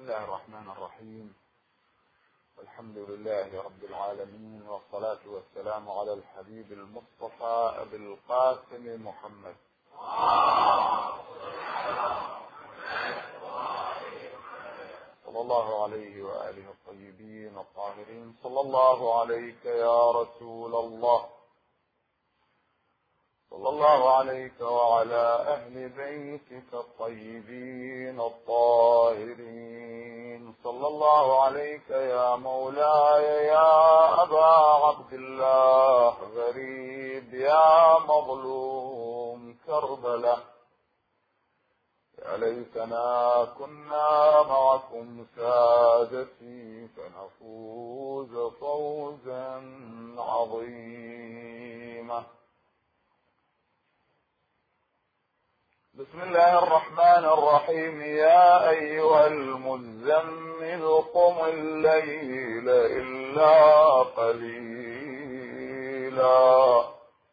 الله الرحمن الرحيم. الحمد لله رب العالمين، والصلاة والسلام على الحبيب المصطفى أبي القاسم محمد صلى الله عليه وآله الطيبين الطاهرين. صلى الله عليك يا رسول الله، صلى الله عليك وعلى أهل بيتك الطيبين الطاهرين. صلى الله عليك يا مولاي يا أبا عبد الله، غريب يا مظلوم كربلاء، يا ليتنا كنا معكم سادتي فنفوز فوزا عظيما. بسم الله الرحمن الرحيم. يا أيها المزمل قم الليل إلا قليلا،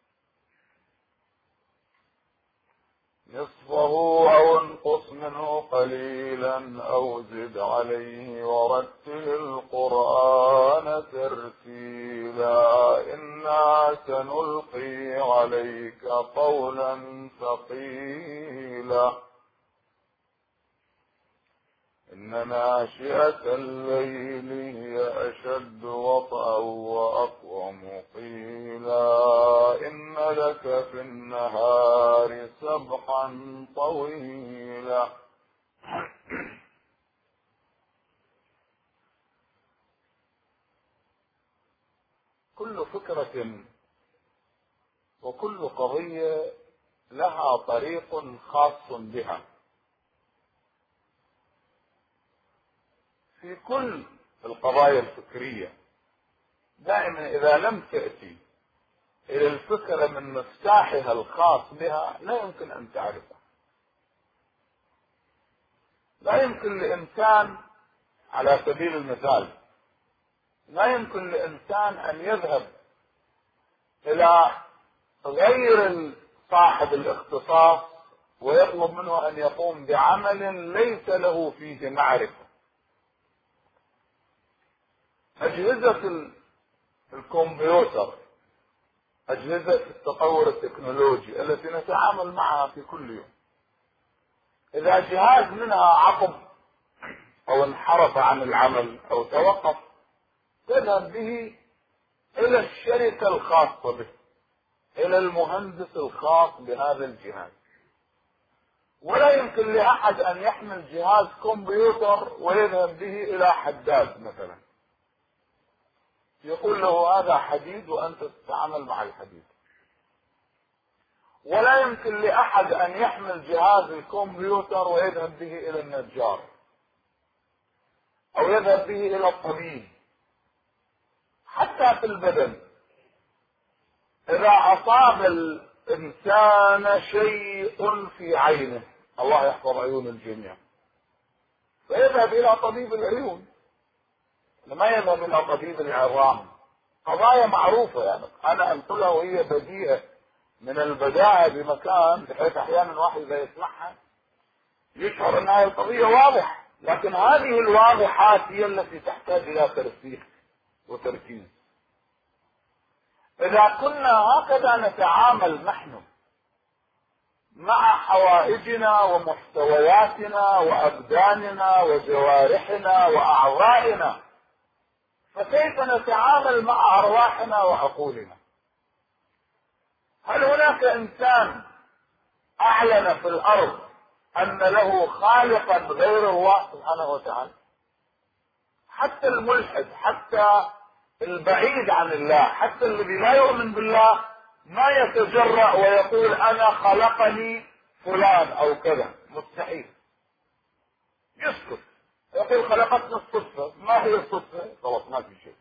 نصفه أو انقص منه قليلا أو زد عليه ورتل القرآن ترتيلا. إنا سنلقي عليك قولا ثقيلا. إن ناشئة الليل هي أشد وطئا وأقوم قيلا. إن لك في النهار سبحا طويلا. كل فكرة وكل قضية لها طريق خاص بها. في كل القضايا الفكرية دائما إذا لم تأتي إلى الفكرة من مفتاحها الخاص بها لا يمكن أن تعرفها. لا يمكن لإنسان، على سبيل المثال، لا يمكن لإنسان أن يذهب إلى غير صاحب الاختصاص ويطلب منه أن يقوم بعمل ليس له فيه معرفة. أجهزة الكمبيوتر، أجهزة التطور التكنولوجي التي نتعامل معها في كل يوم، إذا جهاز منها عطب أو انحرف عن العمل أو توقف تذهب به إلى الشركة الخاصة به، إلى المهندس الخاص بهذا الجهاز. ولا يمكن لأحد أن يحمل جهاز كمبيوتر ويذهب به إلى حداد مثلا يقول له هذا حديد وأنت تتعامل مع الحديد. ولا يمكن لأحد أن يحمل جهاز الكمبيوتر ويذهب به إلى النجار أو يذهب به إلى الطبيب. حتى في البدن إذا أصاب الإنسان شيء في عينه، الله يحفظ عيون الجميع، فيذهب إلى طبيب العيون، لما يذهب إلى طبيب العظام. قضايا معروفة يعني أنا أنقلها وهي بديهة من البداهة بمكان، بحيث أحيانا واحد إذا يسمعها يشعر أن هذه القضية واضحة، لكن هذه الواضحات هي التي تحتاج إلى ترسيخ وتركيز. إذا كنا هكذا نتعامل نحن مع حوائجنا ومحتوياتنا وأبداننا وجوارحنا وأعضائنا، فكيف نتعامل مع أرواحنا وعقولنا؟ هل هناك إنسان أعلن في الأرض أن له خالقا غير الله سبحانه وتعالى؟ حتى الملحد، حتى البعيد عن الله، حتى الذي لا يؤمن بالله ما يتجرأ ويقول أنا خلقني فلان أو كذا، مستحيل. يسكت، يقول خلقتنا الصدفة. ما هي الصدفة؟ خلاص ما في شيء.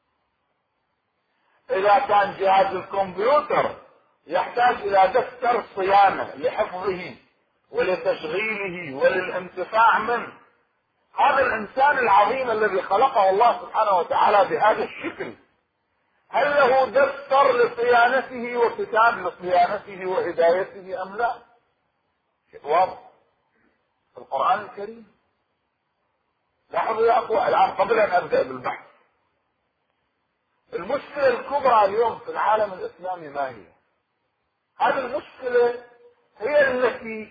إذا كان جهاز الكمبيوتر يحتاج إلى دفتر صيانة لحفظه ولتشغيله وللانتفاع منه، هذا الإنسان العظيم الذي خلقه الله سبحانه وتعالى بهذا الشكل هل له دفتر لصيانته وكتاب لصيانته وهدايته أم لا؟ شيء واضح. القرآن الكريم لاحظوا يا اخوة الان قبل ان ابدأ بالبحث، المشكلة الكبرى اليوم في العالم الاسلامي ما هي؟ هذه المشكلة هي التي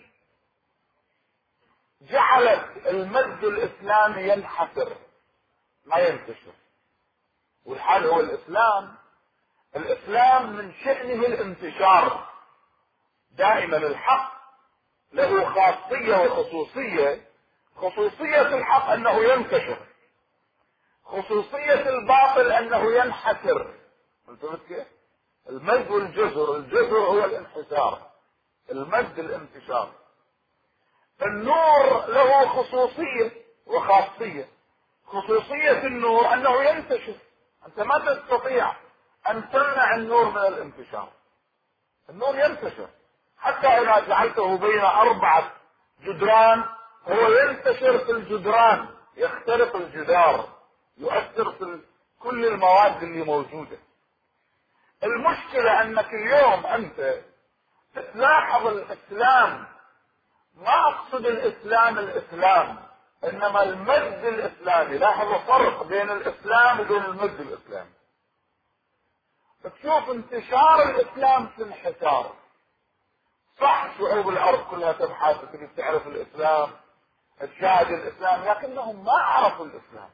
جعلت المد الاسلامي ينحسر ما ينتشر. والحال هو الاسلام من شأنه الانتشار دائما. الحق له خاصية وخصوصية. خصوصية الحق انه ينتشر، خصوصية الباطل انه ينحسر. فهمت كيف؟ المد والجزر، الجزر هو الانحسار، المد الانتشار. النور له خصوصية وخاصية. خصوصية النور انه ينتشر، انت ما تستطيع ان تمنع النور من الانتشار. النور ينتشر حتى اذا جعلته بين 4 جدران هو ينتشر في الجدران، يخترق الجدار، يؤثر في كل المواد اللي موجودة. المشكلة انك اليوم انت تلاحظ الاسلام، ما اقصد الاسلام انما المد الاسلامي. لاحظوا فرق بين الاسلام وبين المد الاسلامي. تشوف انتشار الاسلام في انحسار. صح شعوب الارض كلها تبحث تريد تعرف الاسلام، تشاهد الاسلام، لكنهم ما عرفوا الاسلام.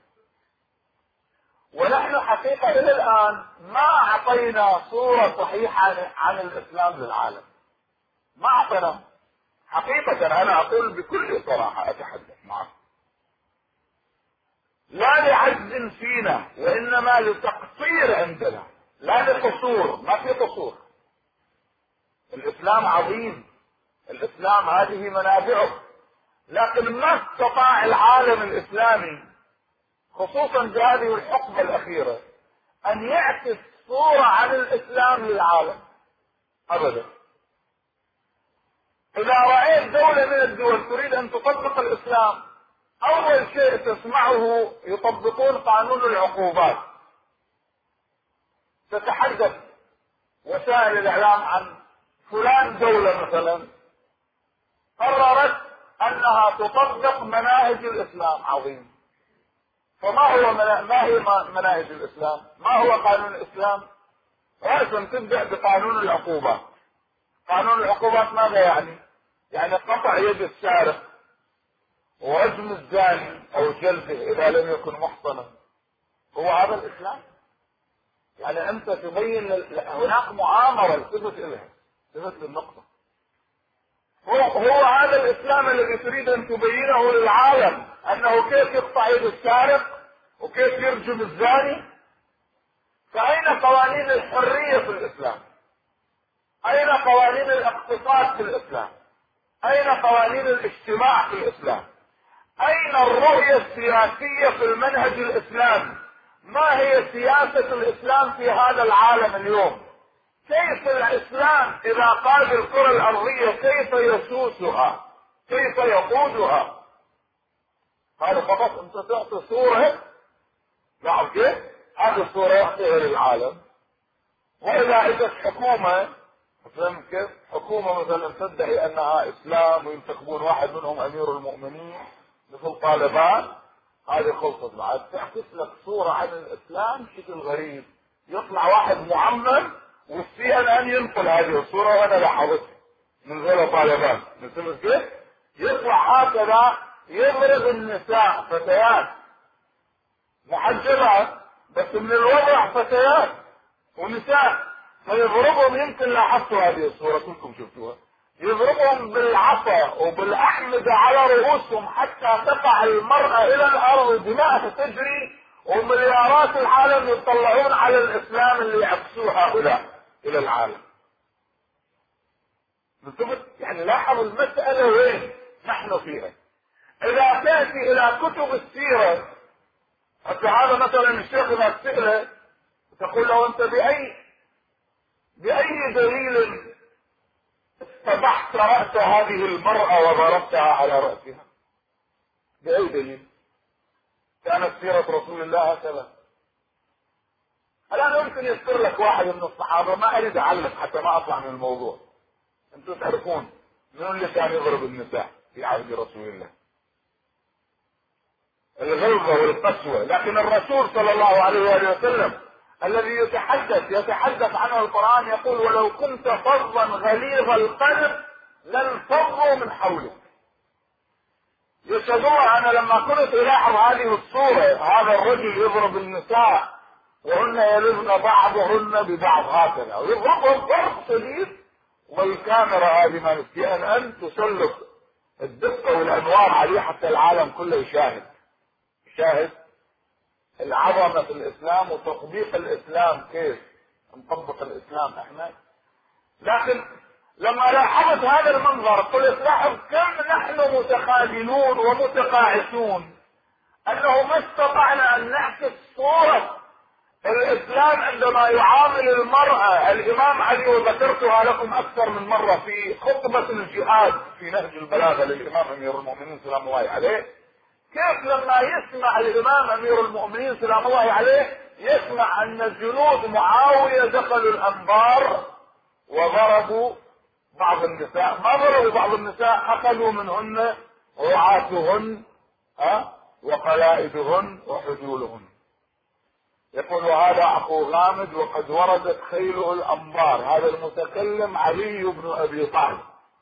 ونحن حقيقة الى الان ما اعطينا صورة صحيحة عن الاسلام للعالم، ما اعطينا حقيقة. انا اقول بكل صراحة، اتحدث معك لا لعجز فينا وانما لتقصير عندنا، لا لقصور. ما في قصور. الاسلام عظيم، الاسلام هذه منابعه، لكن ما استطاع العالم الاسلامي خصوصا بهذه الحقبة الاخيرة ان يعكس صورة عن الاسلام للعالم ابدا. اذا رأيت دولة من الدول تريد ان تطبق الاسلام، اول شيء تسمعه يطبقون قانون العقوبات. تتحدث وسائل الاعلام عن فلان دولة مثلا قررت انها تطبق مناهج الاسلام. عظيم. ما هي مناهج الاسلام؟ ما هو قانون الاسلام؟ لازم تبدأ بقانون العقوبات. قانون العقوبات ماذا يعني؟ يعني قطع يد السارق ورجم الزاني او جلده اذا لم يكن محصنا. هو هذا الاسلام؟ يعني انت تبين هناك مؤامرة التفت اليها، التفت للنقطة. هو هذا الاسلام الذي تريد ان تبينه للعالم، انه كيف يقطع يد السارق وكيف يرجم الزاني؟ فاين قوانين الحرية في الاسلام؟ اين قوانين الاقتصاد في الاسلام؟ اين قوانين الاجتماع في الاسلام؟ اين الرؤية السياسية في المنهج الاسلامي؟ ما هي سياسة الاسلام في هذا العالم اليوم؟ كيف الاسلام اذا قاد الكرة الارضية كيف يسوسها؟ كيف يقودها؟ هذا فقط انت تعطي صورة. نعم كيف؟ هذه الصورة يعطيها للعالم. واذا اجت حكومة، فهمت كيف؟ حكومة مثلا تدعي انها اسلام وينتخبون واحد منهم امير المؤمنين مثل طالبان، هذه خلصت بعد. تعكس لك صورة عن الاسلام بشكل غريب. يطلع واحد معمم والسي ان ان ينقل هذه الصورة، وانا لاحظتها من غير طالبان. فهمت كيف؟ يطلع هكذا يضرب النساء، فتيات محجبات بس من الوضع فتيات ونساء، فيضربهم. يمكن لاحظتوا هذه الصورة كلكم شفتوها. يضربهم بالعصا وبالأحمدة على رؤوسهم حتى تقع المرأة إلى الأرض، دماء تجري، ومليارات العالم يطلعون على الإسلام اللي يعكسوه هؤلاء إلى العالم. بالضبط. يعني لاحظ المسألة وين نحن فيها. إذا تأتي إلى كتب السيرة، حتى هذا مثلا الشيخ إذا تسأله تقول له أنت بأي دليل استبحت رأس هذه المرأة وضربتها على رأسها؟ بأي دليل؟ كانت سيرة رسول الله هكذا. الآن يمكن يذكر لك واحد من الصحابة، ما أريد أعلق حتى ما أطلع من الموضوع. أنتم تعرفون من اللي كان يضرب النساء في عهد رسول الله؟ الغلظة والقسوة. لكن الرسول صلى الله عليه وآله وسلم الذي يتحدث عنه القرآن يقول: ولو كنت فظا غليظ القلب لانفضوا من حولك. يشهدون. انا لما كنت الاحظ هذه الصورة، هذا الرجل يضرب النساء وهن يلذن بعضهن ببعض هكذا ويضربهم ضرب شديد، والكاميرا هذه ما نستطيع ان تسلط الدقة والانوار عليه حتى العالم كله يشاهد العظمة في الاسلام وتطبيق الاسلام، كيف نطبق الاسلام احنا. لكن لما لاحظت هذا المنظر قلت: لاحظ كم نحن متخاذلون ومتقاعسون، انه ما استطعنا ان نعكس صورة الاسلام عندما يعامل المرأة. الامام علي، وذكرتها لكم اكثر من مرة في خطبة الجهاد في نهج البلاغة للامام امير المؤمنين سلام الله عليه، كيف لما يسمع الامام امير المؤمنين سلام الله عليه يسمع ان جنود معاوية دخلوا الانبار وضربوا بعض النساء. ما ضربوا بعض النساء، اخذوا منهن رعاتهن وقلائدهن وحجولهن. يقول: وهذا اخو غامد وقد وردت خيله الانبار. هذا المتكلم علي بن ابي طالب.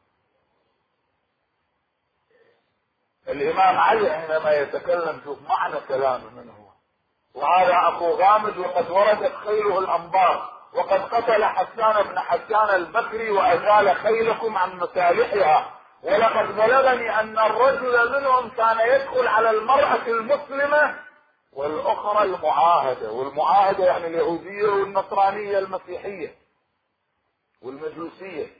الامام علي حينما يتكلم شوف معنى كلامه من هو: وهذا اخو غامد وقد وردت خيله الانبار وقد قتل حسان بن حسان البكري وازال خيلكم عن مسالحها، ولقد بلغني ان الرجل منهم كان يدخل على المرأة المسلمة والاخرى المعاهدة. والمعاهدة يعني اليهودية والنصرانية المسيحية والمجوسية،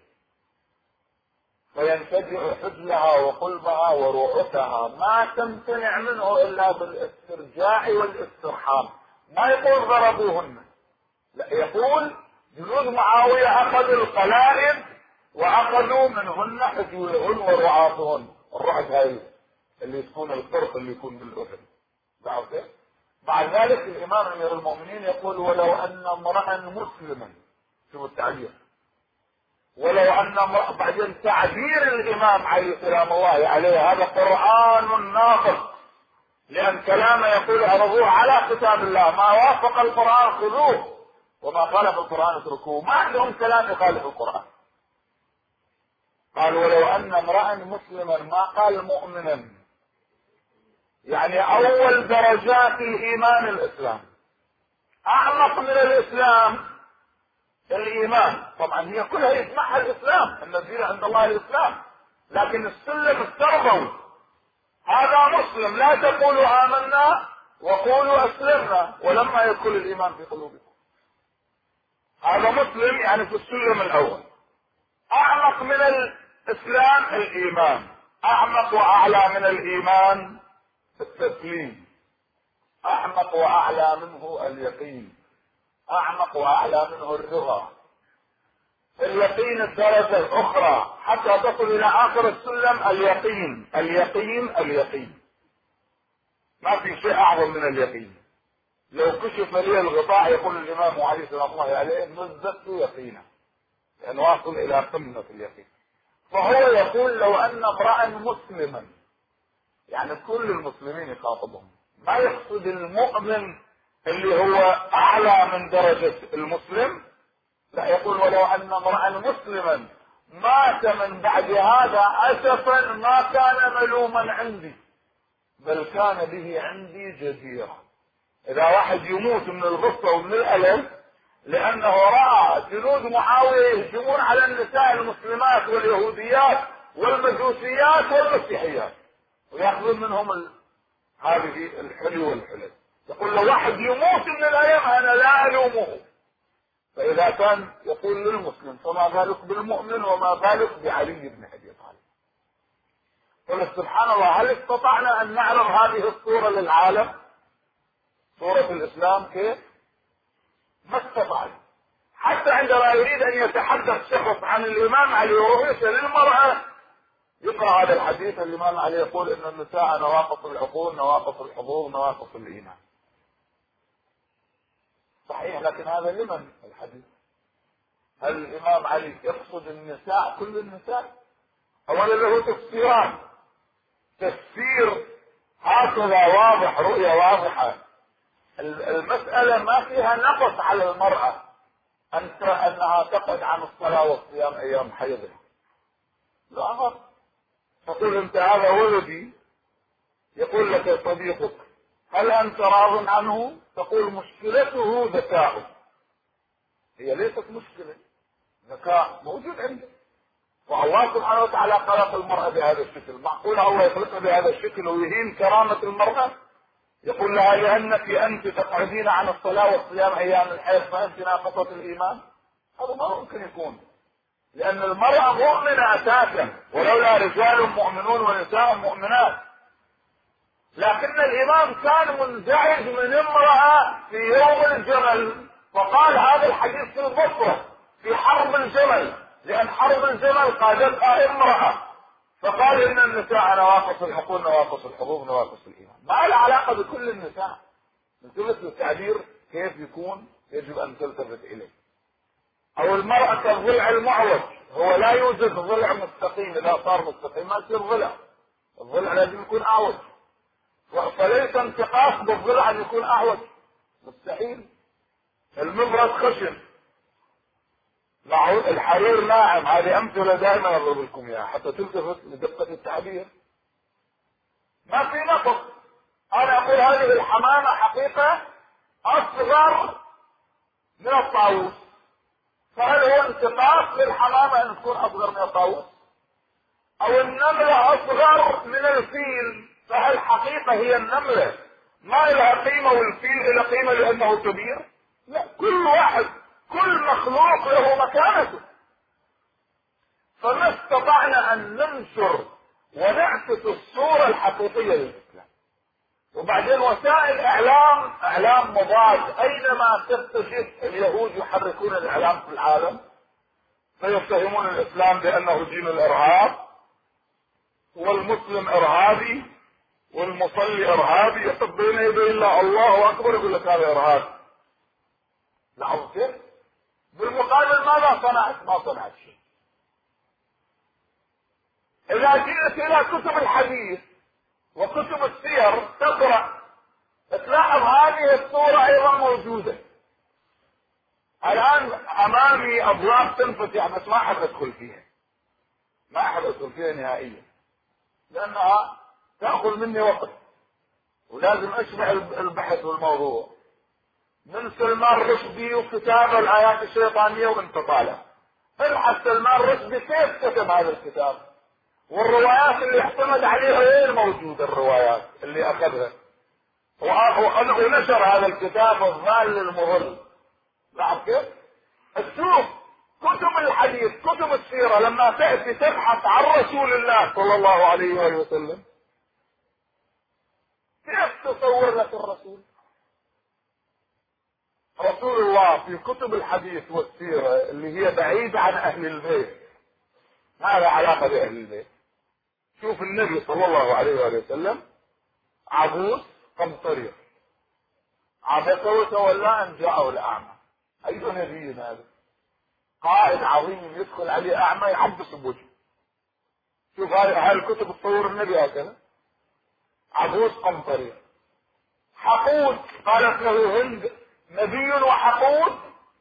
فينفجع حجلها وقلبها ورؤوسها، ما تمتنع منه الا بالاسترجاع والاسترحام. ما يقول ضربوهن، لا، يقول جنود معاوية اخذوا القلائد واخذوا منهن حجولهن ورعاتهن. الرعد هاي اللي تكون القرط اللي يكون بالاذن. بعد ذلك الامام امير المؤمنين يقول: ولو ان امرأ مسلما، شوفوا التعبير، ولو ان امرأ، بعدين تعبير الامام علي سلام الله عليه هذا قرآن ناطق، لان كلامه يقول: اعرضوه على كتاب الله، ما وافق القرآن خذوه وما خالف القرآن اتركوه. ما عندهم كلام يخالف القرآن. قال: ولو ان امرأ مسلما، ما قال مؤمنا، يعني اول درجات الايمان الاسلام، اعمق من الاسلام الايمان. طبعا هي كلها يجمعها الاسلام، ان الدين عند الله الاسلام، لكن السلم التربوي هذا مسلم. لا تقولوا امنا وقولوا اسلمنا ولما يدخل الايمان في قلوبكم. هذا مسلم يعني في السلم الاول. اعمق من الاسلام الايمان، اعمق واعلى من الايمان التسليم، اعمق واعلى منه اليقين، اعمق واعلى منه الرضا. اليقين الدرجة الاخرى حتى تصل الى اخر السلم اليقين اليقين اليقين. ما في شيء اعظم من اليقين. لو كشف لي الغطاء يقول الامام علي سلام الله عليه: مزدت يقينا، لان واصل الى قمة اليقين. فهو يقول: لو ان امرأ مسلما، يعني كل المسلمين يخاطبهم، ما يقصد المؤمن اللي هو اعلى من درجة المسلم، لا، يقول: ولو ان امرأ مسلما مات من بعد هذا اسفا ما كان ملوما عندي، بل كان به عندي جديرة. اذا واحد يموت من الغصة ومن الالم لانه رأى جنود معاوية يهجمون على النساء المسلمات واليهوديات والمجوسيات والمسيحيات ويأخذون منهم هذه الحلو والحلل، يقول: لو واحد يموت من الالم انا لا الومه. فاذا كان يقول للمسلم فما بالك بالمؤمن وما بالك بعلي بن ابي طالب. قل سبحان الله، هل استطعنا ان نعرض هذه الصورة للعالم؟ صورة الاسلام كيف؟ ما استطعنا. حتى عندما يريد ان يتحدث شخص عن الامام علي ورؤيته للمرأة يقرأ هذا الحديث. الامام علي يقول: ان النساء نواقص العقول نواقص الحظوظ نواقص الايمان. صحيح، لكن هذا لمن الحديث؟ هل الامام علي يقصد النساء كل النساء؟ اولا له تفسيران: تفسير هكذا واضح، رؤية واضحة. المسألة ما فيها نقص على المرأة أنها تقعد عن الصلاة والصيام أيام حيضها. لا، تقول أنت هذا ولدي، يقول لك صديقك هل أنت راض عنه؟ تقول مشكلته ذكاؤه. هي ليست مشكلة، ذكاء موجود عنده، والله سبحانه وتعالى خلق المرأة بهذا الشكل. معقول الله يخلقها بهذا الشكل ويهين كرامة المرأة؟ يقول لها لأنك أنت تقعدين عن الصلاة والصيام أيام الحيض فأنت ناقصة الإيمان. هذا ما ممكن يكون، لأن المرأة مؤمنة أساسا، ولولا رجال مؤمنون ونساء مؤمنات. لكن الإمام كان منزعج من امرأة في يوم الجمل، فقال هذا الحديث في البصرة في حرب الجمل، لأن حرب الجمل قادتها امرأة، فقال إن النساء نواقص العقول نواقص الحظوظ نواقص الإيمان. ما له علاقة بكل النساء. نلتفت للتعبير كيف يكون يجب أن تلتفت إليه. أو المرأة كالضلع المعوج، هو لا يوجد ضلع مستقيم، إذا صار مستقيم ما يصير ضلع، الضلع لازم يكون أعوج، فليس انتقاص بالضلع أن يكون أعوج، مستحيل. المبرد خشن، الحرير ناعم. هذه أمثلة دائما أضرب لكم إياها حتى تلتفت لدقة التعبير. ما في نقص. أنا أقول هذه الحمامة حقيقة أصغر من الطاووس، فهل هو انتقاص للحمامة أن تكون أصغر من الطاووس؟ أو النملة أصغر من الفيل، فهل حقيقة هي النملة ما لها قيمة والفيل له قيمة لأنه كبير؟ لا، كل واحد كل مخلوق له مكانته. فما استطعنا أن ننشر ونعكس الصورة الحقيقية للإسلام. وبعدين وسائل اعلام مضاد، اينما تكتشف اليهود يحركون الاعلام في العالم فيتهمون الاسلام بانه دين الارهاب، والمسلم ارهابي والمصلي ارهابي، يقف بين يدي الله اكبر يقول لك هذا ارهاب. لاحظوا كيف؟ بالمقابل ماذا صنعت؟ ما صنعت شيء. اذا جئت الى كتب الحديث وكتب السير تقرأ تلاحظ هذه الصورة ايضا موجودة. الان امامي ابواب تنفتح بس ما احب ادخل فيها، ما احب ادخل فيها نهائيا، لانها تأخذ مني وقت ولازم اشبع البحث والموضوع. من سلمان رشدي وكتاب الايات الشيطانية وانت طالع ابحث سلمان رشدي كيف كتب هذا الكتاب، والروايات اللي اعتمد عليها وين موجودة، الروايات اللي اخذها ونشر هذا الكتاب الضال المضل. لاحظ كيف؟ تشوف كتب الحديث كتب السيرة لما تأتي تبحث عن رسول الله صلى الله عليه وآله وسلم كيف تصور لك الرسول؟ رسول الله في كتب الحديث والسيرة اللي هي بعيدة عن أهل البيت، ما لها علاقة بأهل البيت. شوف النبي صلى الله عليه وآله وسلم عبوس قمطرير، عبس وتولى أن جاءه الأعمى. أي نبي هذا؟ قائد عظيم يدخل عليه أعمى يعبس بوجهه. شوف هاي الكتب تصور النبي هكذا. عبوس قمطرير، حقود، قالت له هند نبي وحقود،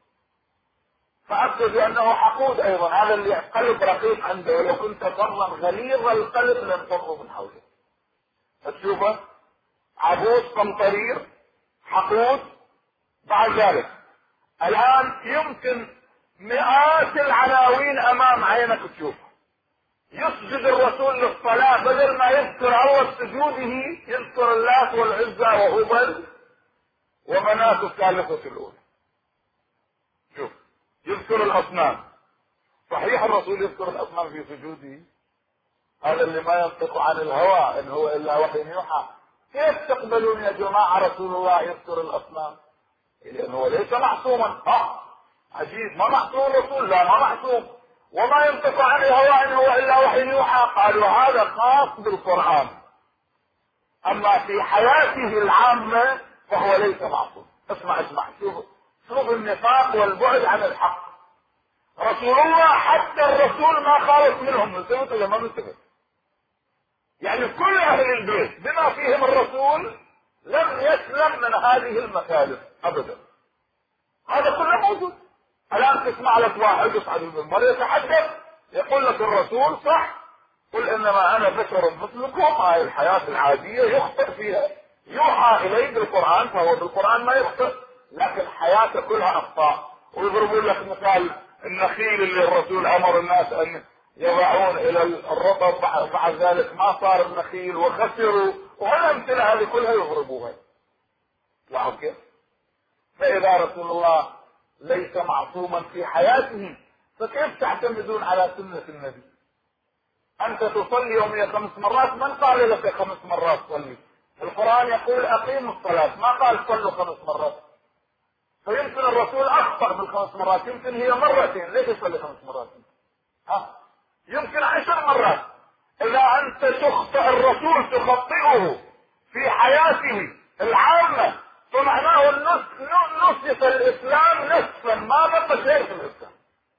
فأكد أنه حقود أيضا، هذا اللي قلب رقيق عنده، ولو كنت فظا غليظ القلب لن تنظر من حوله. تشوفه عبوس قمطرير حقود. بعد ذلك الآن يمكن مئات العناوين أمام عينك تشوفها. يسجد الرسول للصلاة بدل ما يذكر الله سجوده يذكر اللات والعزى وهبل ومناة الثالثة الأولى. شوف يذكر الأصنام. صحيح الرسول يذكر الأصنام في سجوده، هذا اللي ما ينطق عن الهوى إن هو إلا وحي يوحى. كيف تقبلون يا جماعة رسول الله يذكر الأصنام؟ لأنه هو ليس معصوما. عجيب، ما معصوم الرسول؟ لا ما معصوم، وما ينطق عن الهوى إن هو إلا وحي يوحى. قالوا هذا خاص بالقرآن، أما في حياته العامة فهو ليس معصوم. اسمع شوف النفاق والبعد عن الحق. رسول الله حتى الرسول ما خالف منهم، نلتفت ولا ما نلتفت؟ يعني كل اهل البيت بما فيهم الرسول لم يسلم من هذه المخالف ابدا. هذا كله موجود. الان تسمع لك واحد يصعد المنبر يتحدث يقول لك الرسول صح، قل انما انا بشر مثلكم، هاي الحياة العادية يخطئ فيها، يوحى اليه بالقرآن فهو بالقرآن ما يخطئ، لكن حياته كلها اخطاء. ويضربون لك مثال النخيل اللي الرسول امر الناس ان يضعون الى الرطب، بعد ذلك ما صار النخيل وخسروا، والامثله هذه كلها يضربوها. لاحظ كيف؟ فاذا رسول الله ليس معصوما في حياته فكيف تعتمدون على سنة النبي؟ انت تصلي يوميا 5 مرات، من قال لك 5 مرات صلي؟ القرآن يقول اقيموا الصلاة، ما قال صلوا 5 مرات. فيمكن الرسول اخطأ بال5 مرات، يمكن هي مرتين، ليش يصلي 5 مرات؟ يمكن 10 مرات. اذا انت تخطئ الرسول تخطئه في حياته العامة فمعناه نصف الاسلام نصفا، ما بقى شيء في الاسلام.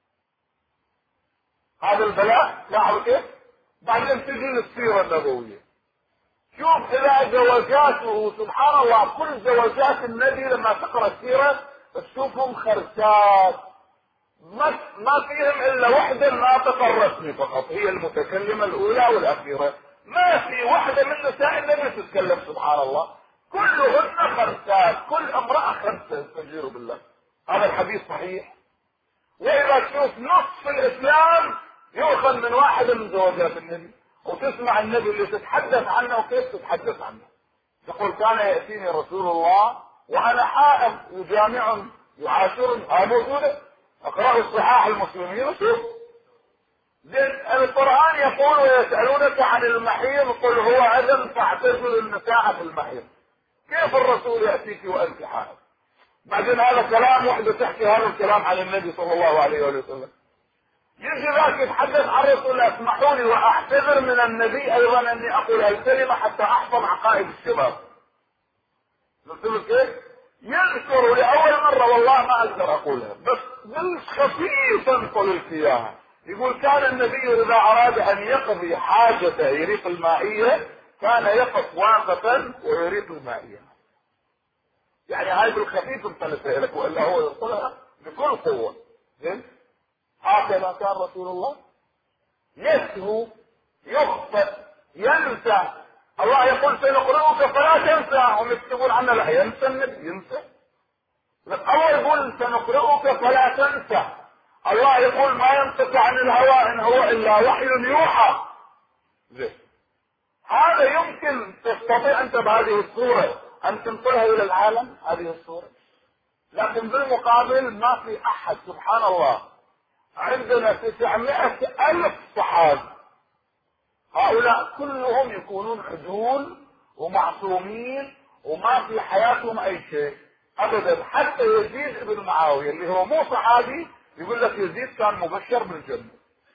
هذا البلاء. لاحظوا كيف؟ بعدين تجي للسيرة النبوية، شوف الى زوجاته، سبحان الله كل زوجات النبي لما تقرأ السيرة تشوفهم خرسات، ما فيهم الا وحده الناطقة الرسمي فقط، هي المتكلمة الاولى والاخيرة، ما في وحدة من نساء النبي تتكلم، سبحان الله كلهن خرسات، كل امرأة خرسة، استجيروا بالله. هذا الحديث صحيح. واذا تشوف نصف الاسلام يؤخذ من واحدة من زوجات النبي، وتسمع النبي اللي تتحدث عنه وكيف تتحدث عنه. تقول كان يأتيني رسول الله وانا حائض يجامعني يعاشرني، هذا موجودة، اقرأوا الصحاح المسلمين وشوف. القرآن يقول ويسألونك عن المحيض قل هو أذى فاعتزلوا النساء في المحيض، كيف الرسول يأتيك وأنت حائض؟ بعدين هذا كلام، وحده تحكي هذا الكلام عن النبي صلى الله عليه وسلم. يجي ذاك يتحدث عن الرسول، اسمحوا لي واعتذر من النبي ايضا اني اقول هالكلمة حتى احفظ عقائد الشباب. قلت كيف؟ يذكر لاول مرة والله ما اقدر اقولها، بس بالخفيف انقل لك اياها. يقول كان النبي اذا اراد ان يقضي حاجته يريق المائية كان يقف واقفا ويريق المائية. يعني هاي بالخفيف انقلتها لك، والا هو يقولها بكل قوة. زين؟ هكذا كان رسول الله يسهو، يخطئ، ينسى. الله يقول سنقرئك فلا تنسى، هم يكتبون عنا لا ينسى النبي، ينسى. الله يقول سنقرئك فلا تنسى. الله يقول ما ينطق عن الهوى ان هو الا وحي يوحى. زين؟ هذا يمكن تستطيع انت بهذه الصورة ان تنقلها الى العالم، هذه الصورة، لكن بالمقابل ما في احد، سبحان الله عندنا 900,000 صحابي، هؤلاء كلهم يكونون عدول ومعصومين وما في حياتهم اي شيء ابدا. حتى يزيد بن معاوية اللي هو مو صحابي يقول لك يزيد كان مبشر بالجنة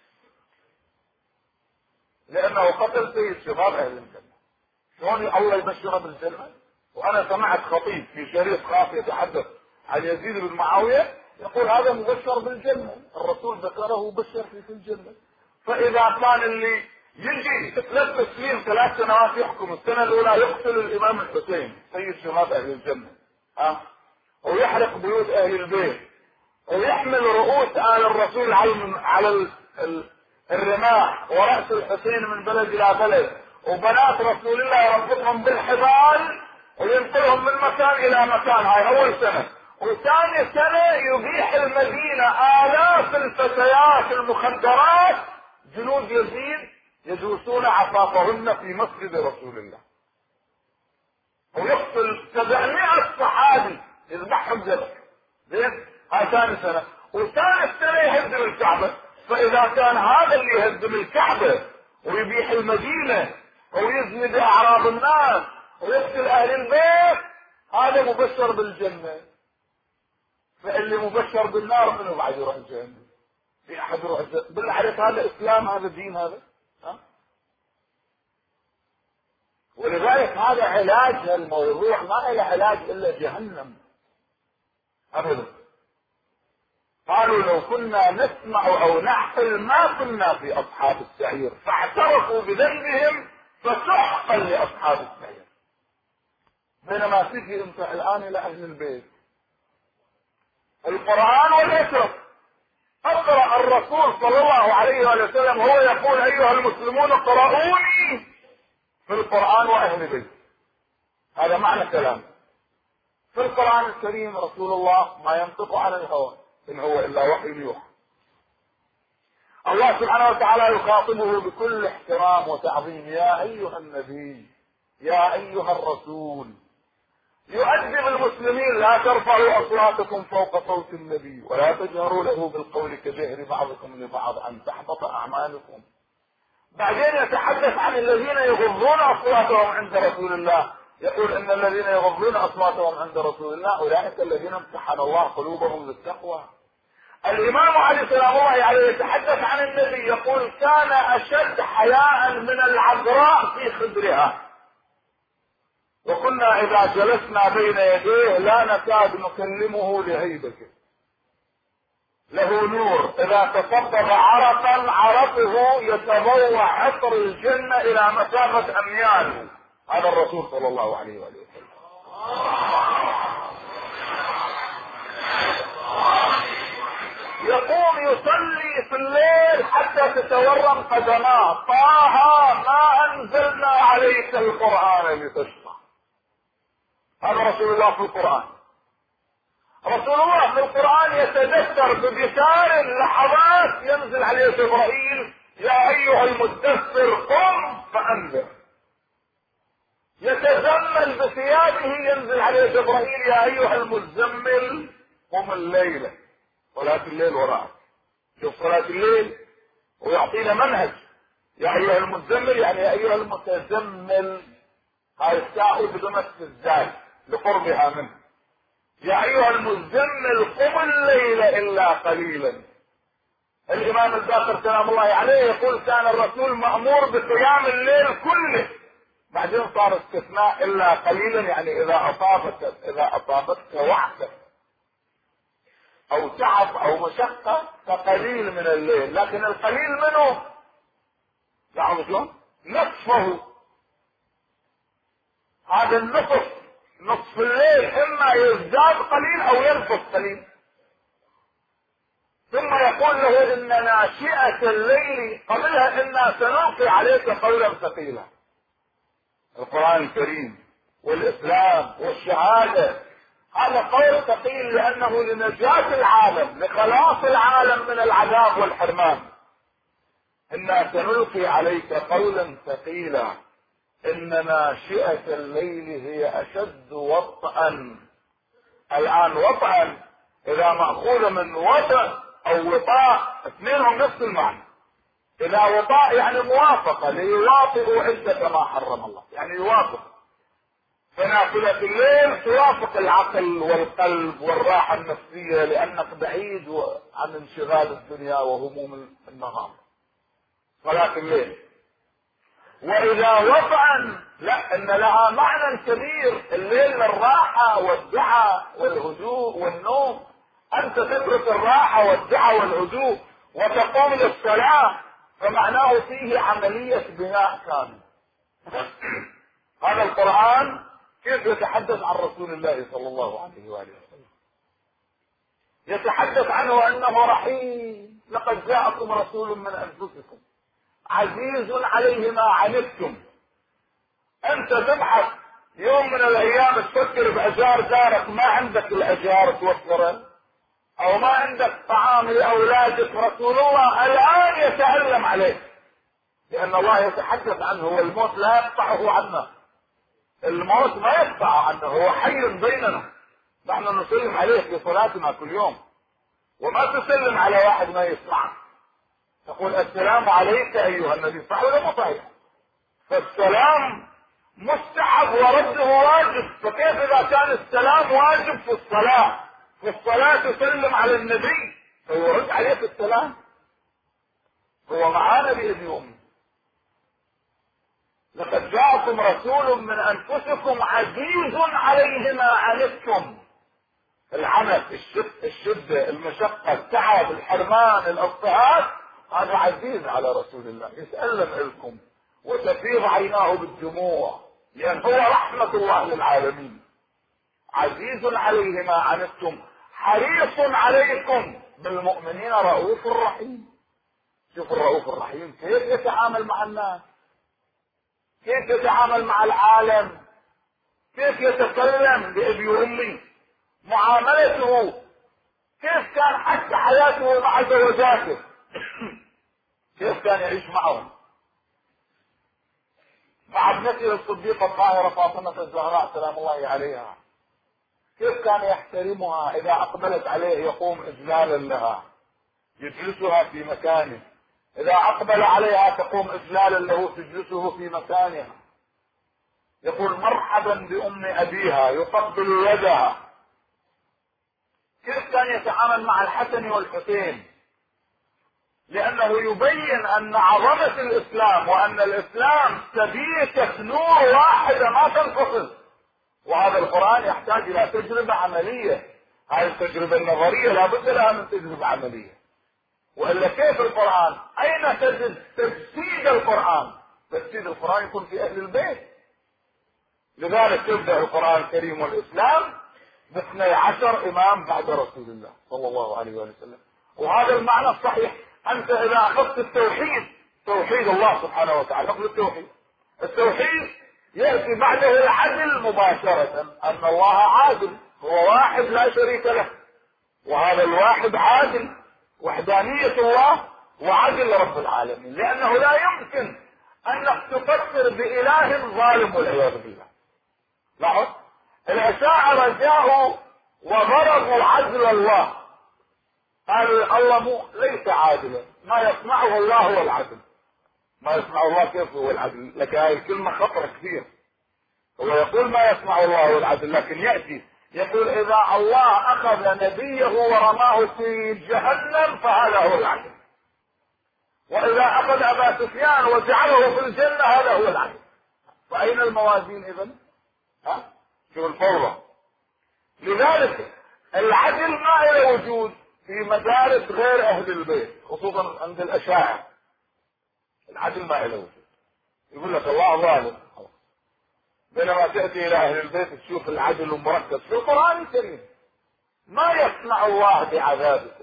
لانه قتل سيد شباب اهل الجنة. شلون الله يبشره بالجنة؟ وانا سمعت خطيب في شريط خاص يتحدث عن يزيد بن معاوية يقول هذا مبشر بالجنة، الرسول ذكره وبشر في الجنة. فاذا كان اللي يجي 3 سنين 3 سنوات يحكم، السنة الاولى يقتل الامام الحسين سيد شباب اهل الجنة، ويحرق بيوت اهل البيت، ويحمل رؤوس آل الرسول على الرماح، ورأس الحسين من بلد الى بلد، وبنات رسول الله يربطهم بالحبال وينقلهم من مكان الى مكان. هاي اول سنة. وثاني سنة يبيح المدينة آلاف الفتيات المخدرات، جنود يزيد يجوسون عفافهن في مسجد رسول الله، ويقتل 700 صحابي يذبحهم ذبح. زين؟ هاي ثاني سنة. وثالث سنة يهدم الكعبة. فإذا كان هذا اللي يهدم الكعبة ويبيح المدينة ويزني بأعراض الناس ويقتل أهل البيت، هذا مبشر بالجنة. فاللي مبشر بالنار منه بعد يروح الجنة؟ في أحد يروح الجنة؟ بالله عليك هذا إسلام؟ هذا دين؟ هذا ولذلك هذا علاج الموضوع، ما له علاج إلا جهنم أبدا. قالوا لو كنا نسمع أو نعقل ما كنا في أصحاب السعير، فاعترفوا بذنبهم فسحقا لاصحاب السعير. بينما تجي انت الان الى اهل البيت، القرآن والعترة، اقرأ الرسول صلى الله عليه وسلم هو يقول ايها المسلمون اقرؤوني في القرآن واهل بيت. هذا معنى كلام. في القرآن الكريم رسول الله ما ينطق على الهوى ان هو الا وحي يوحى. الله سبحانه وتعالى يخاطبه بكل احترام وتعظيم، يا ايها النبي، يا ايها الرسول، يؤدب المسلمين، لا ترفعوا اصواتكم فوق صوت النبي ولا تجهروا له بالقول كجهر بعضكم لبعض ان تحبط اعمالكم. بعدين يتحدث عن الذين يغضون اصواتهم عند رسول الله، يقول ان الذين يغضون اصواتهم عند رسول الله اولئك الذين امتحن الله قلوبهم للتقوى. الامام علي سلام الله عليه يتحدث عن النبي يقول كان اشد حياء من العذراء في خدرها، وكنا اذا جلسنا بين يديه لا نكاد نكلمه لهيبته، له نور اذا تصبغ عرقا عرقه يتضوع عطر الجنة الى مسافة اميال. هذا الرسول صلى الله عليه وآله وسلم. يقوم يصلي في الليل حتى تتورم قدماه، طه ما انزلنا عليك القرآن لتشقى. هذا رسول الله في القرآن. رسول الله في القرآن يتذكر ببشار لحظات ينزل عليه جبرائيل يا ايها المدثر قم فانذر. يتزمل بثيابه ينزل عليه جبرائيل يا ايها المزمل قم الليلة. صلاة الليل وراء، شوف صلاة الليل ويعطينا منهج. يا ايها المزمل يعني يا ايها المتزمل، هاي الساعة بدمت الزاي لقربها منه. يا ايها المزمل قم الليل الا قليلا. الامام الباقر سلام الله عليه يقول كان الرسول مأمور بقيام الليل كله، بعدين صار استثناء الا قليلا، يعني اذا اصابتك وعكة او تعب او مشقة فقليل من الليل، لكن القليل منه يعني شلون؟ نصفه. هذا النصف، نصف الليل اما يزداد قليل او ينقص قليل. ثم يقول له ان ناشئة الليل قبلها انا سنلقي عليك قولا ثقيلا. القرآن الكريم والاسلام والشهادة هذا قول ثقيل لانه لنجاة العالم، لخلاص العالم من العذاب والحرمان. انا سنلقي عليك قولا ثقيلا ان ناشئة الليل هي اشد وطئا. الان وطئا اذا مأخوذ من وطئ او وطاء اثنينهم نفس المعنى. اذا وطاء يعني موافقة، ليواطئوا عدة ما حرم الله، يعني يوافق. فنافلة الليل توافق العقل والقلب والراحة النفسية لانك بعيد عن انشغال الدنيا وهموم النهار. صلاة الليل. واذا وطئا لا، ان لها معنى كبير. الليل للراحة والدعاء والهدوء والنوم. انت تترك الراحة والدعاء والهدوء وتقوم للصلاة، فمعناه فيه عملية بناء كامل. هذا القرآن كيف يتحدث عن رسول الله صلى الله عليه وآله وسلم؟ يتحدث عنه انه رحيم. لقد جاءكم رسول من انفسكم عزيز عليه ما عنتم. انت تبحث يوم من الايام تفكر باجار دارك، ما عندك الاجار توفره او ما عندك طعام لاولادك، رسول الله الان يتألم عليك لان الله يتحدث عنه. والموت لا يقطعه عنا، الموت ما يقطع عنه، هو حي بيننا. نحن نسلم عليه في صلاتنا كل يوم، وما تسلم على واحد ما يسمعك. تقول السلام عليك ايها النبي، صح ولا مو صحيح؟ فالسلام مستحب ورده واجب. فكيف اذا كان السلام واجب في الصلاة، في الصلاة تسلم على النبي فيرد عليك السلام؟ هو معانا بإذن يوم. لقد جاءكم رسول من انفسكم عزيز عليه ما عنتم. العنت، الشدة، المشقة، التعب، الحرمان، الاضطهاد، هذا عزيز على رسول الله، يتألم لكم وتفيض عيناه بالدموع، لأن هو رحمة الله للعالمين. عزيز عليه ما عنتم حريص عليكم بالمؤمنين رؤوف رحيم. شوف الرؤوف الرحيم كيف يتعامل مع الناس، كيف يتعامل مع العالم، كيف يتكلم بأبي وأمي، معاملته كيف كان حتى حياته مع زوجاته كيف كان يعيش معهم. مع ابنته الصديقة الطاهرة فاطمة الزهراء سلام الله عليها، كيف كان يحترمها، إذا أقبلت عليه يقوم إجلالا لها، يجلسها في مكانه، إذا أقبل عليها تقوم إجلالا له تجلسه في مكانها، يقول مرحبا بأم أبيها، يقبل يدها. كيف كان يتعامل مع الحسن والحسين، لأنه يبين أن عظمة الإسلام وأن الإسلام سبيكة نور واحدة ما تنفصل. وهذا القرآن يحتاج إلى تجربة عملية، هذه التجربة النظرية لابد لها من تجربة عملية، وإلا كيف القرآن؟ أين تجد تجسيد القرآن؟ تجسيد القرآن يكون في أهل البيت. لذلك يبدأ القرآن الكريم والإسلام ب12 إمام بعد رسول الله صلى الله عليه وسلم. وهذا المعنى الصحيح. أنت إذا أخذت التوحيد، توحيد الله سبحانه وتعالى، أخذ التوحيد يأتي بعده العدل مباشرة، أن الله عادل، هو واحد لا شريك له، وهذا الواحد عادل، وحدانية الله وعدل رب العالمين، لأنه لا يمكن أنك تفكر بإله ظالم والعياذ بالله. لاحظ الأشاعرة جاءوا وضربوا عدل الله، قالوا الله ليس عادلا، ما يصنعه الله هو العدل. ما يصنع الله كيف هو العدل؟ لك هاي الكلمة خطرة كثير. هو يقول ما يصنع الله هو العدل، لكن يأتي يقول إذا الله أخذ نبيه ورماه في جهنم فهذا هو العدل، وإذا أخذ أبا سفيان وجعله في الجنة هذا هو العدل. فأين الموازين إذن؟ شو الفوضى. لذلك العدل ما له وجود في مدارس غير أهل البيت، خصوصا عند الأشاعرة. العدل ما له وجود، يقول لك الله ظالم، بينما تأتي إلى أهل البيت تشوف العدل مركز في القرآن الكريم. ما يصنع الله بعذابكم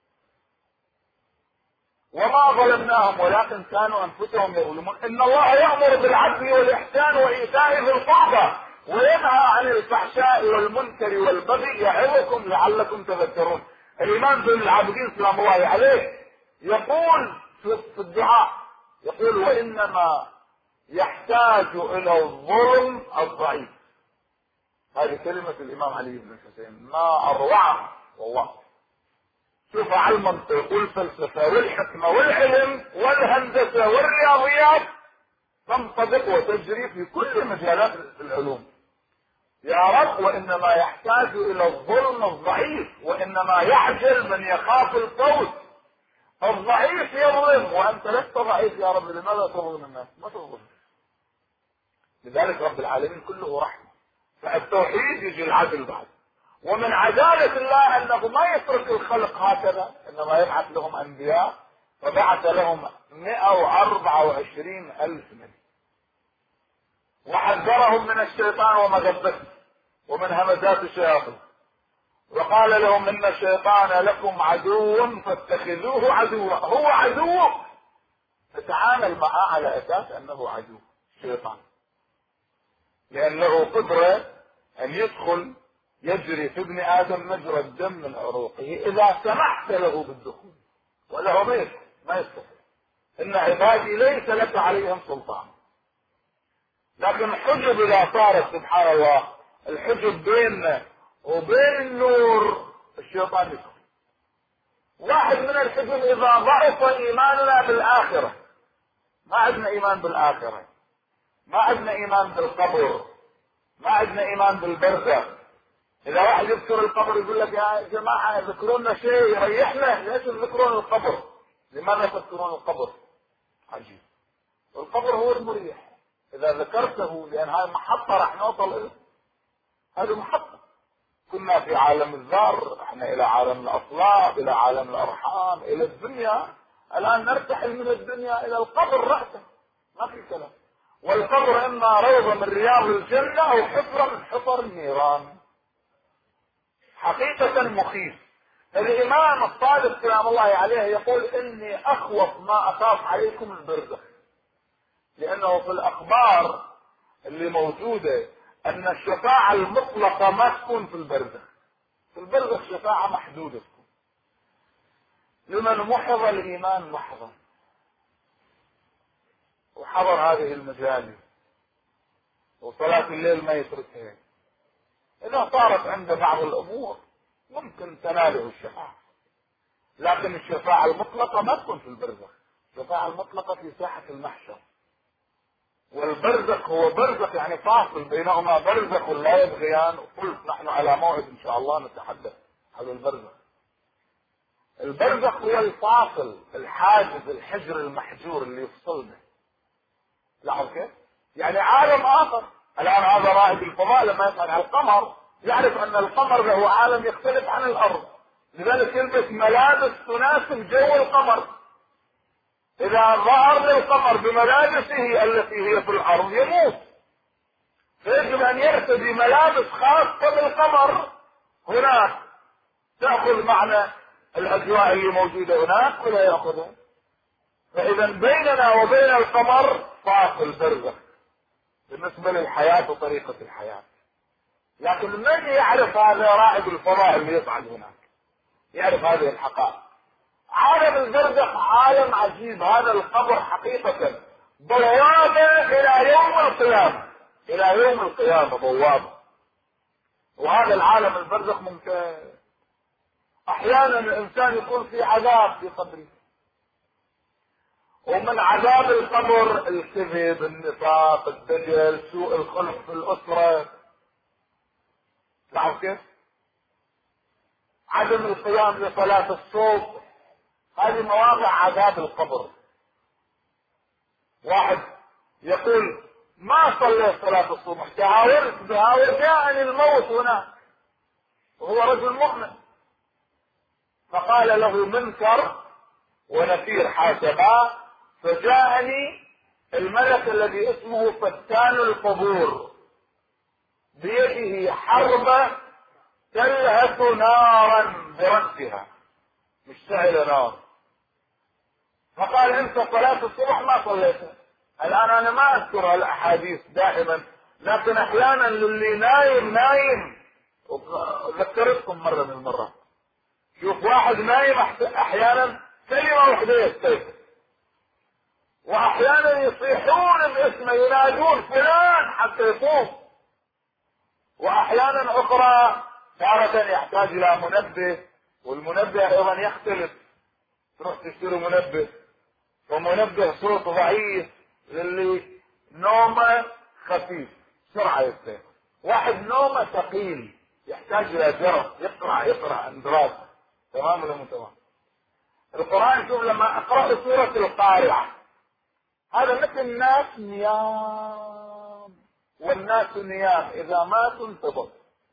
وما ظلمناهم ولكن كانوا أنفسهم يظلمون. إن الله يأمر بالعدل والإحسان وإيتاء ذي القربى وينهى عن الفحشاء والمنكر والبغي يعظكم لعلكم تذكرون. الإمام زين العابدين سلام الله عليه يقول في الدعاء، يقول وإنما يحتاج إلى الظلم الضعيف. هذه كلمة الإمام علي بن الحسين ما أروعها والله. شوف على المنطق والفلسفة والحكمة والعلم والهندسة والرياضيات تنطبق وتجري في كل مجالات العلوم. يا رب وإنما يحتاج إلى الظلم الضعيف، وإنما يعجل من يخاف الفوز. الضعيف يظلم وأنت لست ضعيف يا رب، لماذا تظلم الناس؟ ما تظلم. لذلك رب العالمين كله رحمة. فالتوحيد يجي العدل بعد. ومن عدالة الله أنه ما يترك الخلق هكذا، إنما يبعث لهم أنبياء، فبعث لهم 124,000 نبي، وحذرهم من الشيطان ومغبته ومن همزات الشياطين، وقال لهم إن الشيطان لكم عدو فاتخذوه عدوا. هو عدوك، تتعامل معه على أساس أنه عدو الشيطان، لأنه قدرة أن يدخل يجري في ابن آدم مجرى الدم من عروقه إذا سمحت له بالدخول، وله ما يستطيع. إن عبادي ليس لك عليهم سلطان. لكن حجب إذا صارت سبحان الله الحجب بيننا وبين النور، الشيطان يدخل. واحد من الحجب إذا ضعف إيماننا بالآخرة، ما عندنا إيمان بالآخرة، ما عندنا إيمان بالقبر، ما عندنا إيمان بالبرزخ. إذا واحد يذكر القبر يقول لك يا جماعة ذكرونا شيء يريحنا، ليش تذكرون القبر؟ لماذا تذكرون القبر؟ عجيب. القبر هو المريح إذا ذكرته، لأن هذه محطة راح نوصل إليه. هذه محطة. كنا في عالم الذر، احنا إلى عالم الأصلاب، إلى عالم الأرحام، إلى الدنيا. الآن نرتحل من الدنيا إلى القبر رأسا. ما في كلام. والقبر اما روضة من رياض الجنة او حفرة من حفر النيران. حقيقة مخيف. الامام الصادق سلام الله عليه يقول اني اخوف ما اخاف عليكم البرزخ، لانه في الاخبار اللي موجودة ان الشفاعة المطلقة ما تكون في البرزخ. في البرزخ شفاعة محدودة تكون لمن محض الايمان محضا وحضر هذه المجالس وصلاة الليل ما يتركها. اذا صارت عنده بعض الامور ممكن تناله الشفاعة، لكن الشفاعة المطلقة ما تكون في البرزخ. الشفاعة المطلقة في ساحة المحشر، والبرزخ هو برزخ يعني فاصل بينهما برزخ لا يبغيان. وقلت نحن على موعد ان شاء الله نتحدث عن البرزخ. البرزخ هو الفاصل، الحاجز، الحجر المحجور اللي يفصلنا. لاحظ كيف؟ يعني عالم اخر. الان هذا رائد الفضاء لما يصعد على القمر يعرف ان القمر له عالم يختلف عن الارض، لذلك يلبس ملابس تناسب جو القمر. اذا ظهر للقمر بملابسه التي هي في الارض يموت، فيجب ان يرتدي ملابس خاصة بالقمر هناك تأخذ معنى الاجواء اللي موجودة هناك ولا يأخذها. فاذا بيننا وبين القمر فاصل برزخ بالنسبة للحياة وطريقة الحياة. لكن من يعرف هذا رائد الفضاء اللي يصعد هناك يعرف هذه الحقائق. عالم البرزخ عالم عجيب. هذا القبر حقيقة بوابة الى يوم القيامة، الى يوم القيامة بوابة. وهذا العالم البرزخ ممتاز. احيانا الانسان يكون في عذاب في قبره، ومن عذاب القبر الكذب، النفاق، الدجل، سوء الخلق في الاسرة. تعرف كيف؟ عدم القيام لصلاة الصبح. هذه مواقع عذاب القبر. واحد يقول ما صليت صلاة الصبح، تهاورت بها جاءني الموت هناك وهو رجل مؤمن، فقال له منكر ونكير حاسبا، فجاءني الملك الذي اسمه فتان القبور بيده حربة تلهث نارا برأسها، مشتعلة نار. فقال انت صلاة الصبح ما صليتها. الان انا ما اذكر الاحاديث دائما، لكن احيانا للي نايم ذكرتكم مرة من المرات. شوف واحد نايم احيانا كلمة واحدة يستيقظ، واحيانا يصيحون باسمه ينادون فلان حتى يقوم، واحيانا اخرى تارة يحتاج الى منبه، والمنبه ايضا يختلف. تروح تشتري منبه، ومنبه صوت ضعيف للي نومه خفيف بسرعة يستيقظ. واحد نومه ثقيل يحتاج الى جرس يقرأ اندراس. تمام ولا مو تمام؟ القرآن شوف لما اقرأ سورة القارعة، هذا مثل الناس نيام، والناس نيام اذا ماتوا انتظر.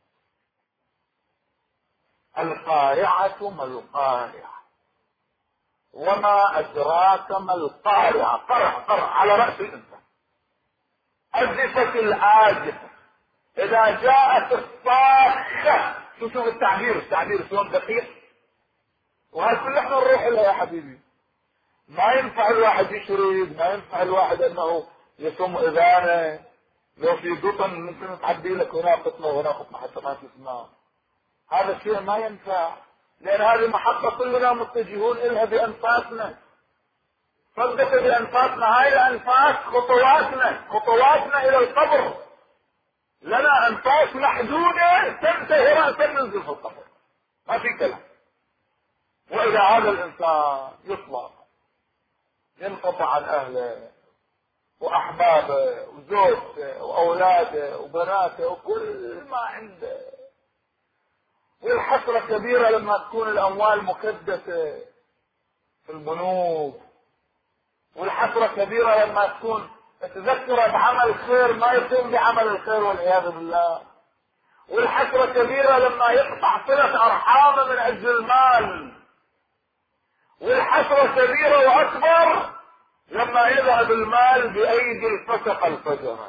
القارعة ما القارعة وما ادراك ما القارعة. قرع على رأس الانسان. ازفت الازفة اذا جاءت الصاخة. شوف التعبير شلون دقيق. وهذا كله احنا نروح لها يا حبيبي. ما ينفع الواحد يشرد، ما ينفع الواحد انه يصم اذانه. لو في قطن ممكن تعدي لك هنا قطنه وهنا قطنه حتى ما تسمع. هذا الشيء ما ينفع، لان هذه المحطة كلنا متجهون الها بانفاسنا. صدق بانفاسنا، هاي الانفاس خطواتنا الى القبر. لنا انفاس محدودة تنتهي رأسا ننزل في القبر، ما في كلام. واذا هذا الانسان يطلق ينقطع عن اهله واحبابه وزوجته واولاده وبناته وكل ما عنده، والحسرة كبيرة لما تكون الاموال مكدسة في البنوك، والحسرة كبيرة لما تكون تذكر بعمل خير ما يقوم بعمل الخير والعياذ بالله، والحسرة كبيرة لما يقطع صلة ارحامه من اجل المال، والحسرة كبيرة واكبر لما يذهب المال بأيدي الفسق الفجر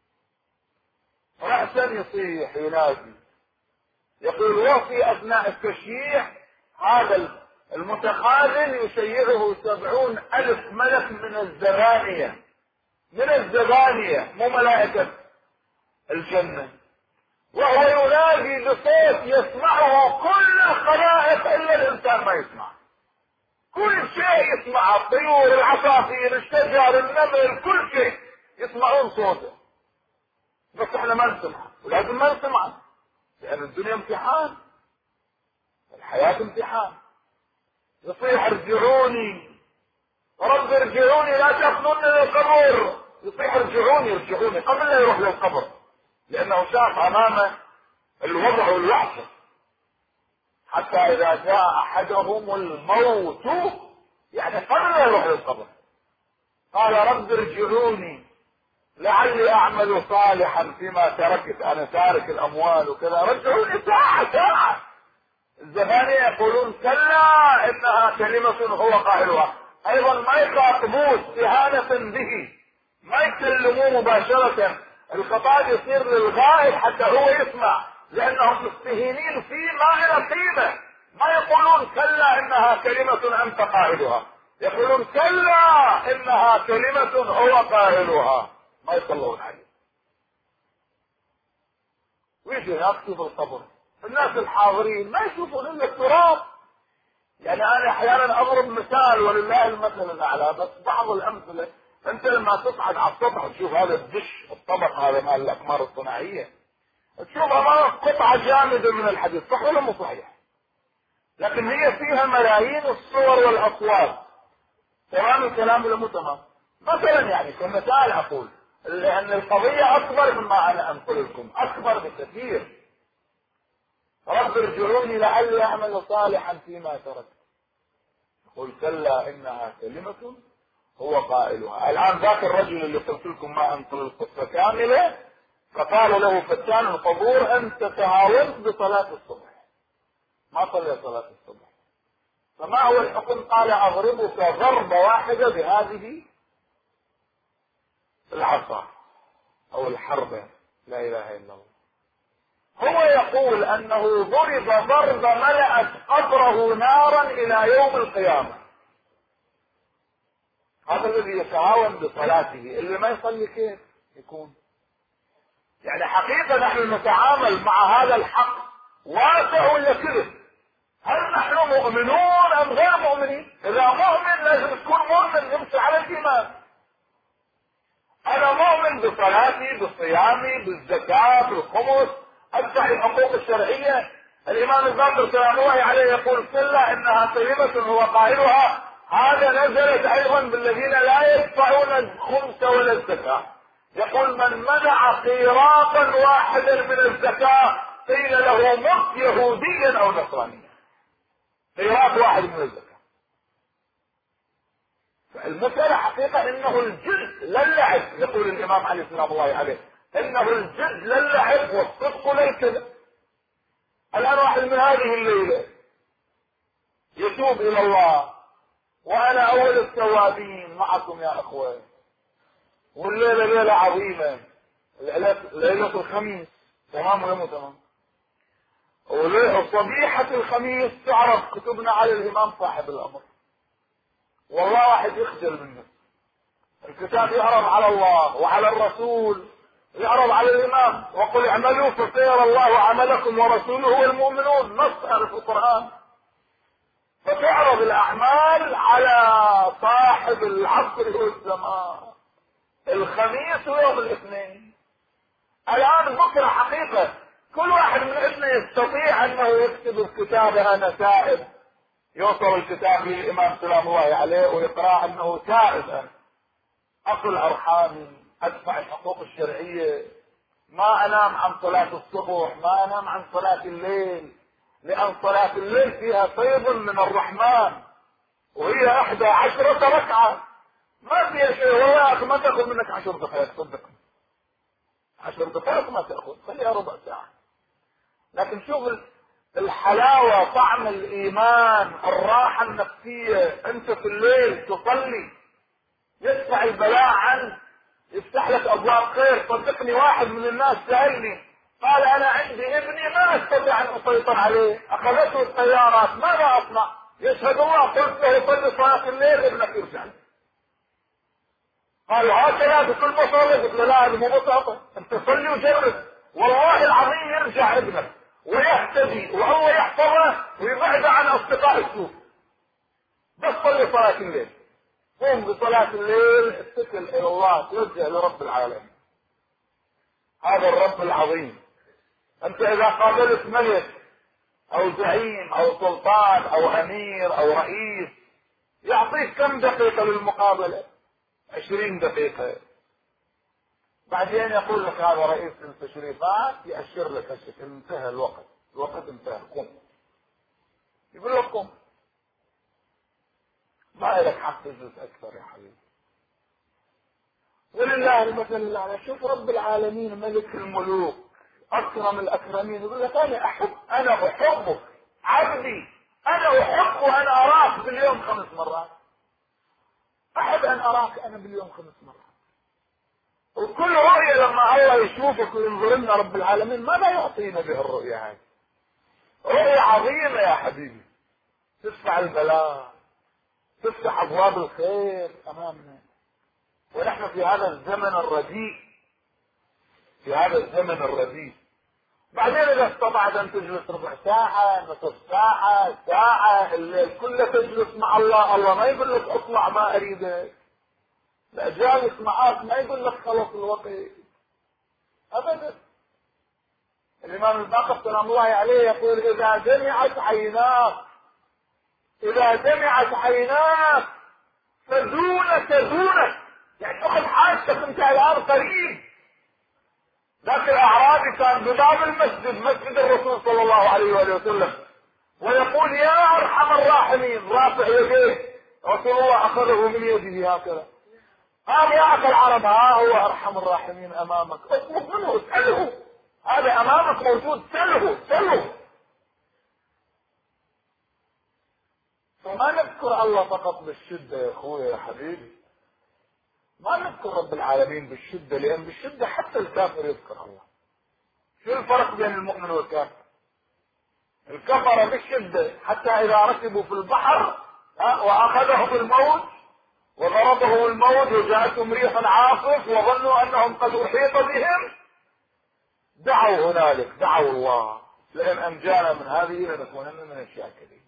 رأسا يصيح ينادي يقول وفي أثناء التشييع هذا المتخاذل يشيعه 70,000 ملك من الزبانية مو ملائكة الجنة، وهو ينادي بصوت يسمعه كل الخلائق إلا الإنسان ما يسمع. كل شيء يسمع، الطيور، العصافير، الشجر، النمل، كل شيء يسمعون صوته، بس احنا ما نسمع، ولازم ما نسمع لأن الدنيا امتحان، الحياة امتحان. يصيح ارجعوني رب ارجعوني لا تاخذوني للقبر، يصيح ارجعوني قبل لا يروح للقبر، لأنه شاف أمامه الوضع والوحشة. حتى إذا جاء أحدهم الموت يعني قبل لا يروح للقبر قال رب ارجعوني لعلي أعمل صالحا فيما تركت، أنا تارك الأموال وكذا، رجعوني ساعة. الزبانية يقولون كلا إنها كلمة هو قائلها، أيضا ما يخاطبوه استهانة به، ما يكلموه مباشرة، الخطاب يصير للغائب حتى هو يسمع، لأنهم مستهينين فيه ما له قيمة. ما يقولون كلا إنها كلمة أنت قائلها، يقولون كلا إنها كلمة هو قائلها، ما يطلعون عليه. ويجي هناك في القبر الناس الحاضرين ما يشوفون إلا التراب. يعني أنا أحيانا أضرب مثال ولله المثل الأعلى، بس بعض الأمثلة أنت لما تصعد على السطح تشوف هذا الدش الطبق هذا مال الأقمار الصناعية، تشوف أمامك قطعة جامدة من الحديد، صح ولا مو صحيح؟ لكن هي فيها ملايين الصور والأصوات. تمام الكلام ولا مو تمام؟ مثلا يعني كمثال أقول لأن القضية أكبر مما أنا أنقل لكم، أكبر بكثير. رب ارجعوني لعلي أعمل صالحا فيما تركت، قل كلا إنها كلمة هو قائلها. الآن ذاك الرجل اللي قلت لكم ما أنقل القصة كاملة، فقال له فتان القبور أنت تهاونت بصلاة الصبح، ما صلي صلاة الصبح، فما هو الحكم؟ قال أضربك ضربة واحدة بهذه العصا أو الحربة، لا إله إلا الله. هو يقول أنه ضرب ضربة ملأت قبره نارا إلى يوم القيامة. هذا الذي يتهاون بصلاته، اللي ما يصلي كيف يكون؟ يعني حقيقة نحن نتعامل مع هذا الحق واقع ولا كذب؟ هل نحن مؤمنون أم غير مؤمنين؟ إذا مؤمن لازم تكون مؤمن يمشي على الإيمان. أنا مؤمن بصلاتي، بصيامي، بالزكاة، بالخمس، أدفع الحقوق الشرعية. الإمام الباقر سلام الله عليه يقول كلا إنها كلمة هو قائلها، هذا نزلت أيضا بالذين لا يدفعون الخمس ولا الزكاة. يقول من منع قيراطا واحدا من الزكاة قيل له مت يهوديا أو نصرانيا. قيراط واحد من الزكاة. فالمسألة حقيقة إنه الجد لا اللعب، يقول الإمام علي سلام الله عليه إنه الجد لا اللعب والصدق لا الكذب. الآن واحد من هذه الليلة يتوب إلى الله، وأنا أول التوابين معكم يا أخوة، والليلة ليلة عظيمة، ليلة الخميس، تمام ولا مو تمام؟ وصبيحة الخميس تعرض كتبنا على الإمام صاحب الأمر، والله واحد يخجل منه. الكتاب يعرض على الله وعلى الرسول، يعرض على الإمام، وقل اعملوا فسيرى الله عملكم ورسوله والمؤمنون، نص في القرآن. فتعرض الأعمال على صاحب العصر والزمان، الخميس ويوم الاثنين. الآن بكرة حقيقة كل واحد من احنا يستطيع أنه يكتب الكتاب أنا تائب، يوصل الكتاب للإمام سلام الله عليه ويقرأ أنه تائب، أصل أرحامي، أدفع الحقوق الشرعية، ما أنام عن صلاة الصبح، ما أنام عن صلاة الليل، لأن صلاة الليل فيها فيض من الرحمن، وهي 11 ركعة، ما فيها شيء. والله يا أخي ما تأخذ منك 10 دقائق، صدقني 10 دقائق ما تأخذ، خليها ربع ساعة. لكن شوف الحلاوة، طعم الإيمان، الراحة النفسية، أنت في الليل تصلي يدفع البلاء عنك، يفتح لك ابواب خير. صدقني واحد من الناس سألني قال انا عندي ابني ما استطيع ان اسيطر عليه، اخذته الطيارات، ماذا اصنع؟ يشهد الله. قلت له يصلي صلاة الليل ابنك يرجع. قال هكذا بكل بساطة؟ قلت له لا هذه مو بساطة، انت صلي وجرب، والله العظيم يرجع ابنك ويهتدي والله يحفظه ويبعد عن اصدقاء السوء. بس صلي صلاة الليل، قوم بصلاة الليل، اتكل الى الله، توجه لرب العالمين. هذا الرب العظيم. انت اذا قابلت ملك او زعيم او سلطان او امير او رئيس يعطيك كم دقيقة للمقابلة؟ 20 دقيقة. بعدين يقول لك هذا رئيس التشريفات، يأشر لك الشكل، انتهى الوقت، الوقت انتهى، قم. يقول لك قم، ما لك حق تجلس اكثر يا حبيبي. ولله المثل الاعلى. شوف رب العالمين ملك الملوك اكرم الاكرمين يقول لك انا احبك عبدي، انا احب ان اراك باليوم 5 مرات، احب ان اراك انا باليوم 5 مرات. وكل رؤية لما الله يشوفك وينظر لنا رب العالمين ماذا يعطينا به الرؤية هذه؟ رؤية عظيمة يا حبيبي، تدفع البلاء، تفتح ابواب الخير امامنا. ونحن في هذا الزمن الرديء، في هذا الزمن الرديء. بعدين اذا استطعت ان تجلس ربع ساعة، نصف ساعة، ساعة، الليل كله تجلس مع الله، الله ما يقول لك اطلع ما اريدك، لا، جالس معاك ما يقول لك خلص الوقت ابدا. الامام الباقر سلام الله عليه يقول اذا دمعت عيناك فدونك، يعني اخذ حاجتك انت الان قريب. ذاك الاعرابي كان بباب المسجد، مسجد الرسول صلى الله عليه وآله وسلم، ويقول يا ارحم الراحمين، رافع يديه، رسول الله اخذه من يده هكذا، قال يا اخي العرب ها هو ارحم الراحمين امامك، اطلب منه، اساله، هذا امامك موجود، سله. فما نذكر الله فقط بالشدة يا اخويا يا حبيبي، ما نذكر رب العالمين بالشدة، لان بالشدة حتى الكافر يذكر الله. شو الفرق بين المؤمن والكافر؟ الكفر بالشدة حتى اذا ركبوا في البحر واخذهم الموج وضربهم الموج وجاءتهم ريح عاصف وظنوا انهم قد احيط بهم، دعوا هنالك، دعوا الله لئن انجانا من هذه لنكونن من الشاكرين.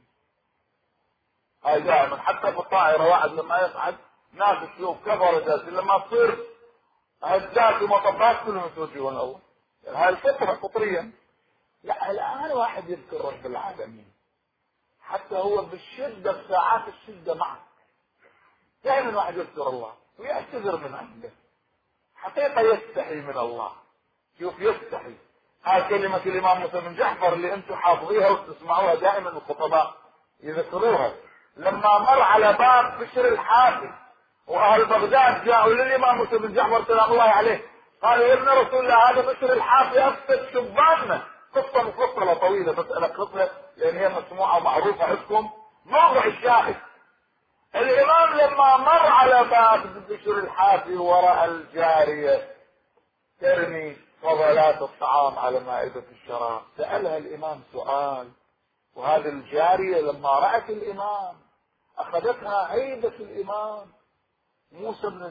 هاي دائما، حتى في الطائرة واحد لما يصعد ناس تشوف كفر جالسين، لما تصير هزات ومطبات كلهم يتوجهون الاول، يعني هاي الفطرة فطريا. لا، الان واحد يذكر رب العالمين حتى هو بالشدة، بساعات الشدة معه دائما واحد يذكر الله ويعتذر من عنده، حقيقة يستحي من الله. شوف يستحي، هاي كلمة الامام موسى بن جعفر اللي انتم حافظيها وتسمعوها دائما الخطباء يذكروها. لما مر على باب بشر الحافي واهل بغداد جاءوا للامام موسى بن جعفر سلام الله عليه، قالوا يا ابن رسول الله هذا بشر الحافي افسد شباننا. قصة مفصلة طويلة، مسألة قصة لان هي مسموعة ومعروفة عندكم. موضوع الشاهد، الامام لما مر على باب بشر الحافي ورأى الجارية ترمي فضلات الطعام على مائدة الشراب، سألها الامام سؤال، وهذه الجارية لما رأت الامام اخذتها هيبة الامام موسى بن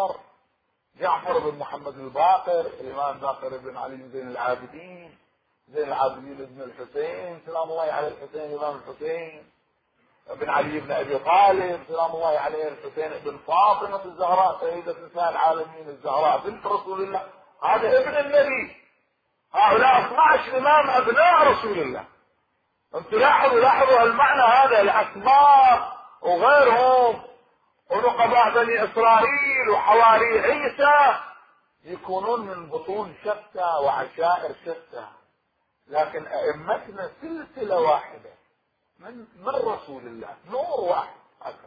جعفر بن محمد الباقر، الامام باقر بن علي بن زين العابدين بن الحسين سلام الله على الحسين، الامام الحسين بن علي بن ابي طالب سلام الله عليه، الحسين بن فاطمة الزهراء سيدة نساء العالمين الزهراء بنت رسول الله، هذا ابن النبي. هؤلاء 12 امام ابناء رسول الله. انتم لاحظوا المعنى هذا، الاسماء وغيرهم ونقباء بني اسرائيل وحواري عيسى يكونون من بطون شتى وعشائر شتى، لكن ائمتنا سلسلة واحدة من رسول الله، نور واحد هكذا.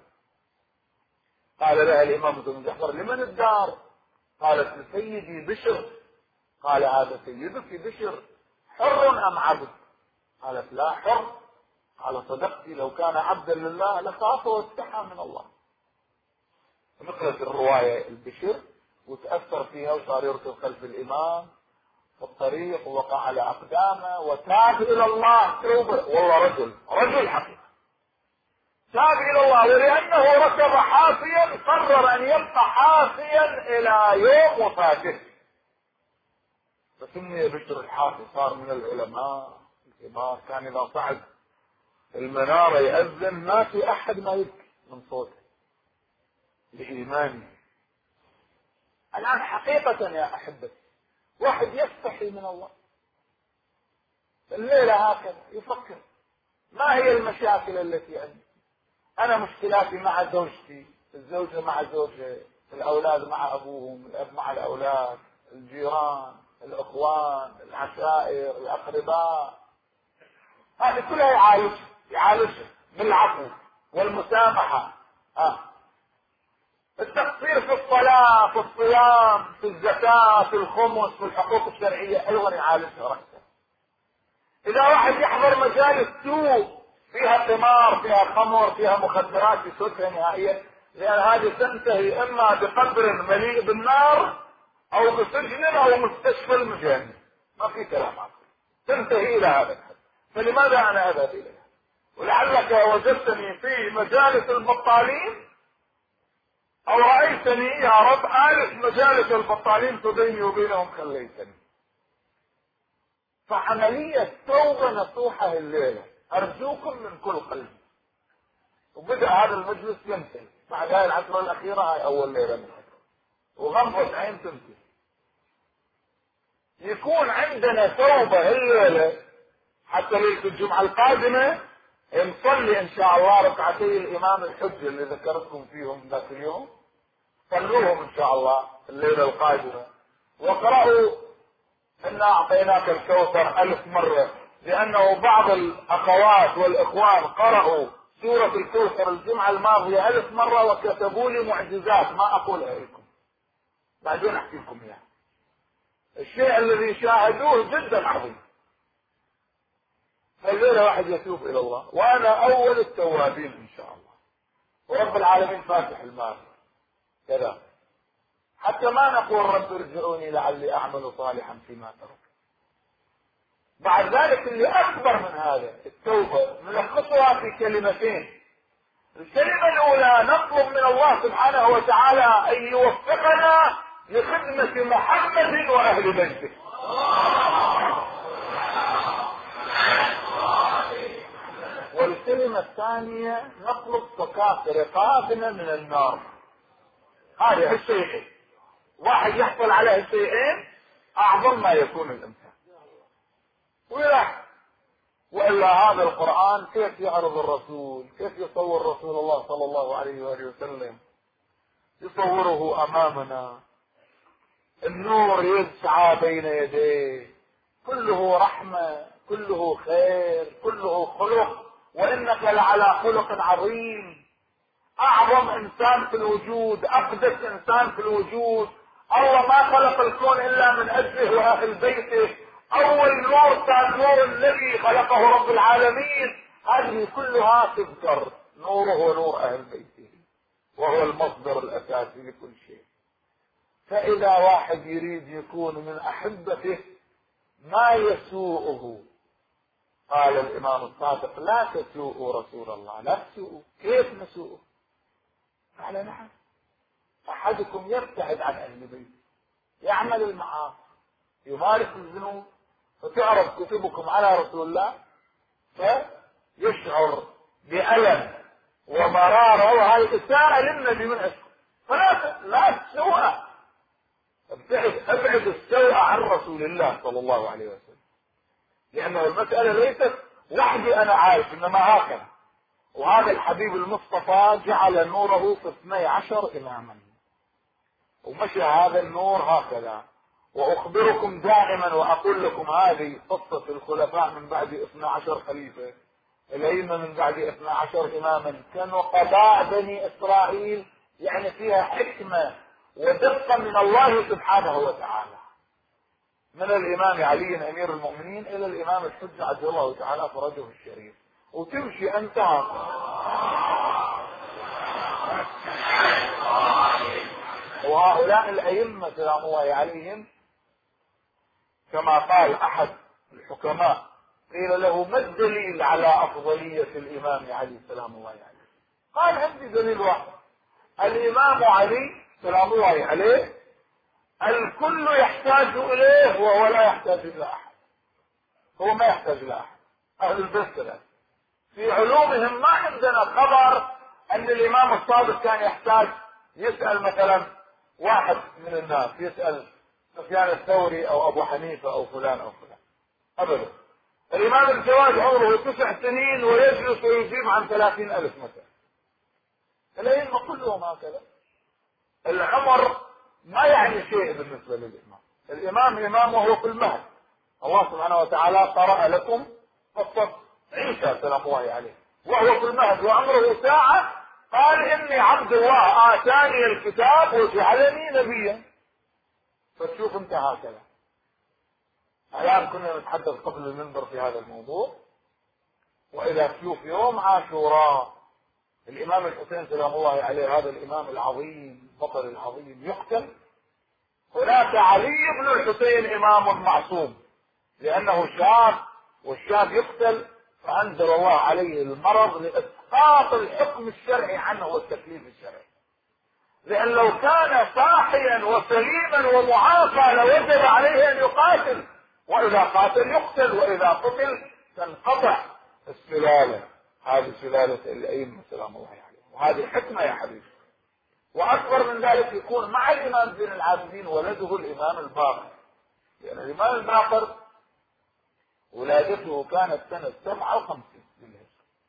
قال لها الامام ابن جعفر لمن الدار؟ قالت لسيدي بشر. قال هذا سيدك بشر حر ام عبد؟ قالت لا حر. قال صدقتي، لو كان عبدا لله لخاف واستحى من الله. نقلت الرواية البشر وتأثر فيها وصار يركض خلف الإمام في الطريق ووقع على أقدامه وتاب إلى الله توبة. والله رجل حقيقي تاب إلى الله، ولأنه ركب حافيا قرر أن يبقى حافيا إلى يوم وفاته، فسمي بشر الحافي. صار من العلماء الكبار، كان إذا صعد المنارة يأذن ما في أحد ما يبكي من صوته لإيمانه. الآن حقيقة يا أحبتي واحد يستحي من الله الليلة هكذا يفكر ما هي المشاكل التي عندي. أنا مشكلاتي مع زوجتي، الزوجة مع زوجها، الأولاد مع أبوهم، الأب مع الأولاد، الجيران، الأخوان، العشائر، الأقرباء، هذه كلها يعالجها بالعفو والمسامحة. التقصير في الصلاة، في الصيام، في الزكاة، في الخمس، في الحقوق الشرعية أيضا يعالجها رأسا. إذا واحد يحضر مجالس سوء فيها قمار، فيها خمر، فيها مخدرات، يسوتها نهائيا، لأن هذه تنتهي إما بقبر مليء بالنار أو بسجن أو مستشفى المجانين، ما في كلام عنه، تنتهي إلى هذا الحد. فلماذا أنا أذهب إليها؟ ولعلك وجدتني في مجالس البطالين أو رأيتني يا رب آلف مجالس البطالين فبيني وبينهم خليتني. فعملية توبة نصوحة الليلة أرجوكم من كل قلبي. وبدأ هذا المجلس ينتهي بعد هاي العشرة الأخيرة، هاي أول ليلة من العشرة، وغمضة عين تنتهي. يكون عندنا توبة الليلة حتى ليلة الجمعة القادمة نصلي إن شاء الله ركعتي الإمام الحجة اللي ذكرتكم فيهم ذاك اليوم، صلوهم إن شاء الله الليلة القادمة، وقرأوا إنا أعطيناك الكوثر 1000 مرة، لأنه بعض الأخوات والإخوان قرأوا سورة الكوثر الجمعة الماضية 1000 مرة وكتبوا لي معجزات ما أقولها لكم، بعدين أحكي لكم إياها. الشيء الذي شاهدوه جدا عظيم. فالليلة واحد يتوب إلى الله، وأنا أول التوابين إن شاء الله، ورب العالمين فاتح المال كذا، حتى ما نقول رب ارجعوني لعلي أعمل صالحا فيما ترك. بعد ذلك اللي أكبر من هذا التوبة نلخصها في كلمتين. الكلمة الأولى نطلب من الله سبحانه وتعالى أن يوفقنا لخدمة محمد وأهل بيته. والكلمة الثانية نطلب فكاك رقابنا من النار. هذه الشيئين، واحد يحصل على الشيئين أعظم ما يكون الإنسان. وإلا هذا القرآن كيف يعرض الرسول، كيف يصور رسول الله صلى الله عليه وآله وسلم، يصوره أمامنا، النور يسعى بين يديه، كله رحمة، كله خير، كله خلق، وإنك لعلى خلق عظيم. أعظم إنسان في الوجود، أقدس إنسان في الوجود، الله ما خلق الكون إلا من أجله وأهل بيته. أول نور كان نور الذي خلقه رب العالمين. هذه كلها تذكر نوره ونور أهل بيته، وهو المصدر الأساسي لكل شيء. فإذا واحد يريد يكون من أحبته ما يسوءه، قال الإمام الصادق لا تسوءوا رسول الله، لا تسوءوا. كيف نسوءه؟ قال نعم، أحدكم يبتعد عن أهل بيته، يعمل المعاصي، يمارس الذنوب، فتعرض كتبكم على رسول الله فيشعر بألم ومرارة، وهي إساءة للنبي من أجل. فلا تسوء، ابعد السوء عن رسول الله صلى الله عليه وسلم، لأنه المسألة ليست وحدي أنا عايش، إنما هكذا. وهذا الحبيب المصطفى جعل نوره في 12 إماما، ومشى هذا النور هكذا. وأخبركم دائما وأقول لكم هذه قصة الخلفاء من بعد 12 خليفة، الأئمة من بعد 12 إماما، كانوا قضاء بني إسرائيل، يعني فيها حكمة ودقة من الله سبحانه وتعالى، من الإمام علي أمير المؤمنين إلى الإمام الحجة عجل الله تعالى فرجه الشريف. وتمشي أنت وهؤلاء الأئمة سلام الله عليهم كما قال أحد الحكماء قيل له ما الدليل على أفضلية الإمام علي سلام الله عليه؟ قال عندي دليل واحد، الإمام علي سلام الله عليه الكل يحتاج إليه وهو لا يحتاج إلى أحد. هو ما يحتاج إلى أحد. أهل البيت في علومهم ما عندنا خبر أن الإمام الصادق كان يحتاج يسأل مثلا واحد من الناس، يسأل سفيان الثوري أو أبو حنيفة أو فلان أو فلان، أبدا. الإمام الجواد عمره 9 سنين ويجلس ويجيب عن 30,000 مثلا. الأئمة كلهم هكذا. العمر ما يعني شيء بالنسبة للإمام. الإمام إمام وهو في المهد. الله سبحانه وتعالى قرأ لكم قصة عيسى سلام الله عليه وهو في المهد وعمره ساعة قال إني عبد الله آتاني الكتاب وجعلني نبيا. فتشوف انت هكذا. الآن كنا نتحدث قبل المنبر في هذا الموضوع، وإذا تشوف يوم عاشوراء الإمام الحسين سلام الله عليه هذا الإمام العظيم البطل العظيم يقتل، هناك علي بن الحسين إمام معصوم لأنه شاب والشاب يقتل، فأنزل الله عليه المرض لإسقاط الحكم الشرعي عنه والتكليف الشرعي. لأن لو كان صاحيا وسليما ومعافى لوجب عليه أن يقاتل، وإذا قاتل يقتل، وإذا قتل تنقطع السلالة. هذه سلالة الأئمة سلام الله عليه، وهذه حكمة يا حبيبي. وأكبر من ذلك يكون مع الإمام زين العابدين ولده الإمام الباقر، لأن الإمام الباقر ولادته كانت سنة 57 للهجرة،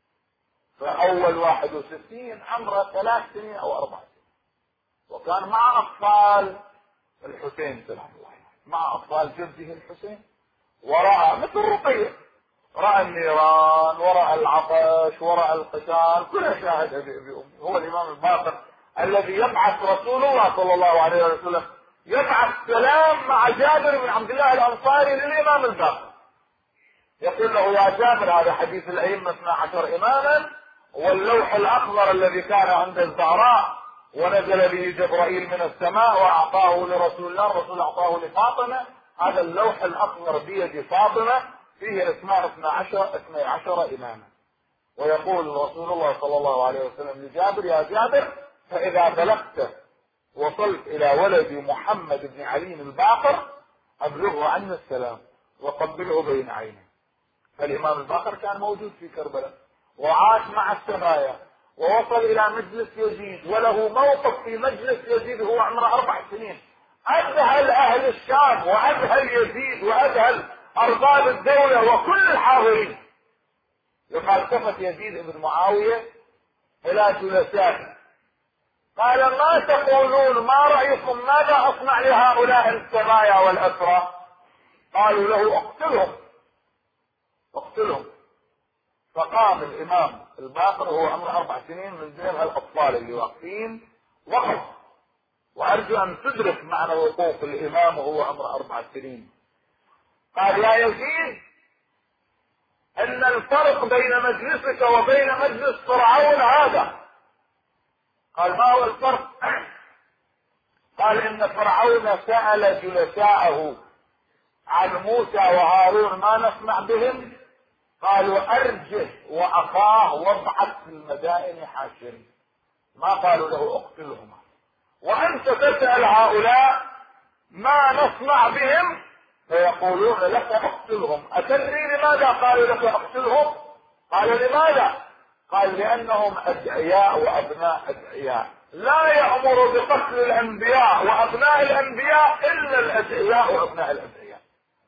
فأول 61 عمره 3 سنين أو 4 سنين، وكان مع أطفال الحسين سلام الله عليه، مع أطفال جده الحسين، ورأى مثل رقية، رأى النيران ورأى العطش ورأى القتال، كلها شاهد بأمه. هو الإمام الباقر الذي يبعث رسول الله صلى الله عليه وسلم، يبعث سلام مع جابر بن عبد الله الأنصاري للإمام الباقر، يقول له يا جابر، هذا حديث الأئمة 12 إماما، واللوح الأخضر الذي كان عند الزهراء ونزل به جبرائيل من السماء وأعطاه لرسول الله، الرسول أعطاه لفاطمة، هذا اللوح الأخضر بيد فاطمة فيه اسماء 12 إماما. ويقول رسول الله صلى الله عليه وسلم لجابر يا جابر، فإذا بلغت وصلت إلى ولد محمد بن علي الباقر أبلغه عني السلام وقبله بين عينه. فالإمام الباقر كان موجود في كربلاء وعاش مع السبايا ووصل إلى مجلس يزيد، وله موقف في مجلس يزيد هو عمره 4 سنين، أذهل أهل الشام وأذهل يزيد وأذهل أرباب الدولة وكل الحاضرين. لما التفت يزيد بن معاوية إلى جلسائه قال ما تقولون، ما رأيكم، ماذا أصنع لهؤلاء السبايا والأسرى؟ قالوا له اقتلهم. فقام الإمام الباقر وهو عمره 4 سنين من بين الأطفال اللي واقفين وقف. وأرجو أن تدرك معنى وقوف الإمام وهو عمره 4 سنين. قال يا يزيد، ان الفرق بين مجلسك وبين مجلس فرعون هذا. قال ما هو الفرق؟ قال ان فرعون سأل جلساءه عن موسى وهارون ما نسمع بهم، قالوا ارجه واخاه وابعث في المدائن حاشرين، ما قالوا له اقتلهما. وانت تسأل هؤلاء ما نصنع بهم فيقولون لك اقتلهم. أتدري لماذا قالوا لك اقتلهم؟ قال لماذا؟ قال لأنهم أدعياء وأبناء أدعياء، لا يأمر بقتل الأنبياء وأبناء الأنبياء إلا الأدعياء وأبناء الأدعياء.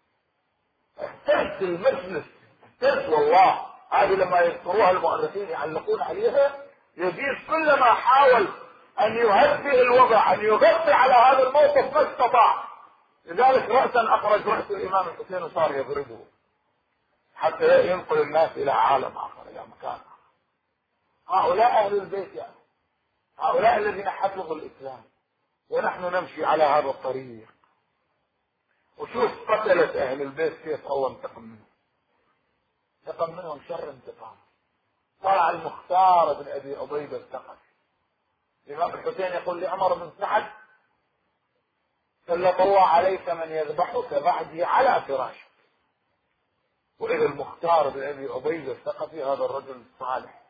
احترت المجلس، احترت والله. هذه لما يذكروها المؤرخين يعلقون عليها، يزيد كلما حاول أن يهدئ الوضع، أن يغطي على هذا الموقف ما استطاع. لذلك رأسا أخرج رأس الإمام الحسين وصار يضربه حتى ينقل الناس إلى عالم آخر، إلى مكان آخر. هؤلاء أهل البيت، يعني هؤلاء الذين حفظوا الإسلام، ونحن نمشي على هذا الطريق. وشوف قتلت أهل البيت كيف الله انتقم منهم، انتقم منهم شر انتقام. طلع المختار بن أبي أبيض الثقفي. الإمام الحسين يقول لعمر بن سعد سلط الله عليك من يذبحك بعدي على فراشك. وإذا المختار بن أبي عبيدة الثقفي هذا الرجل الصالح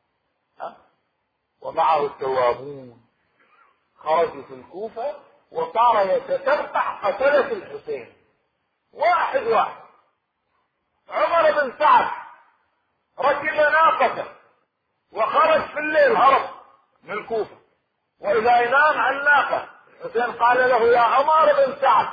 ومعه التوابون خرجوا في الكوفة وصار يتتبع قتلة الحسين واحد واحد. عمر بن سعد ركب ناقته وخرج في الليل هرب من الكوفة، وإذا ينام على الناقة الحسين قال له يا عمر بن سعد،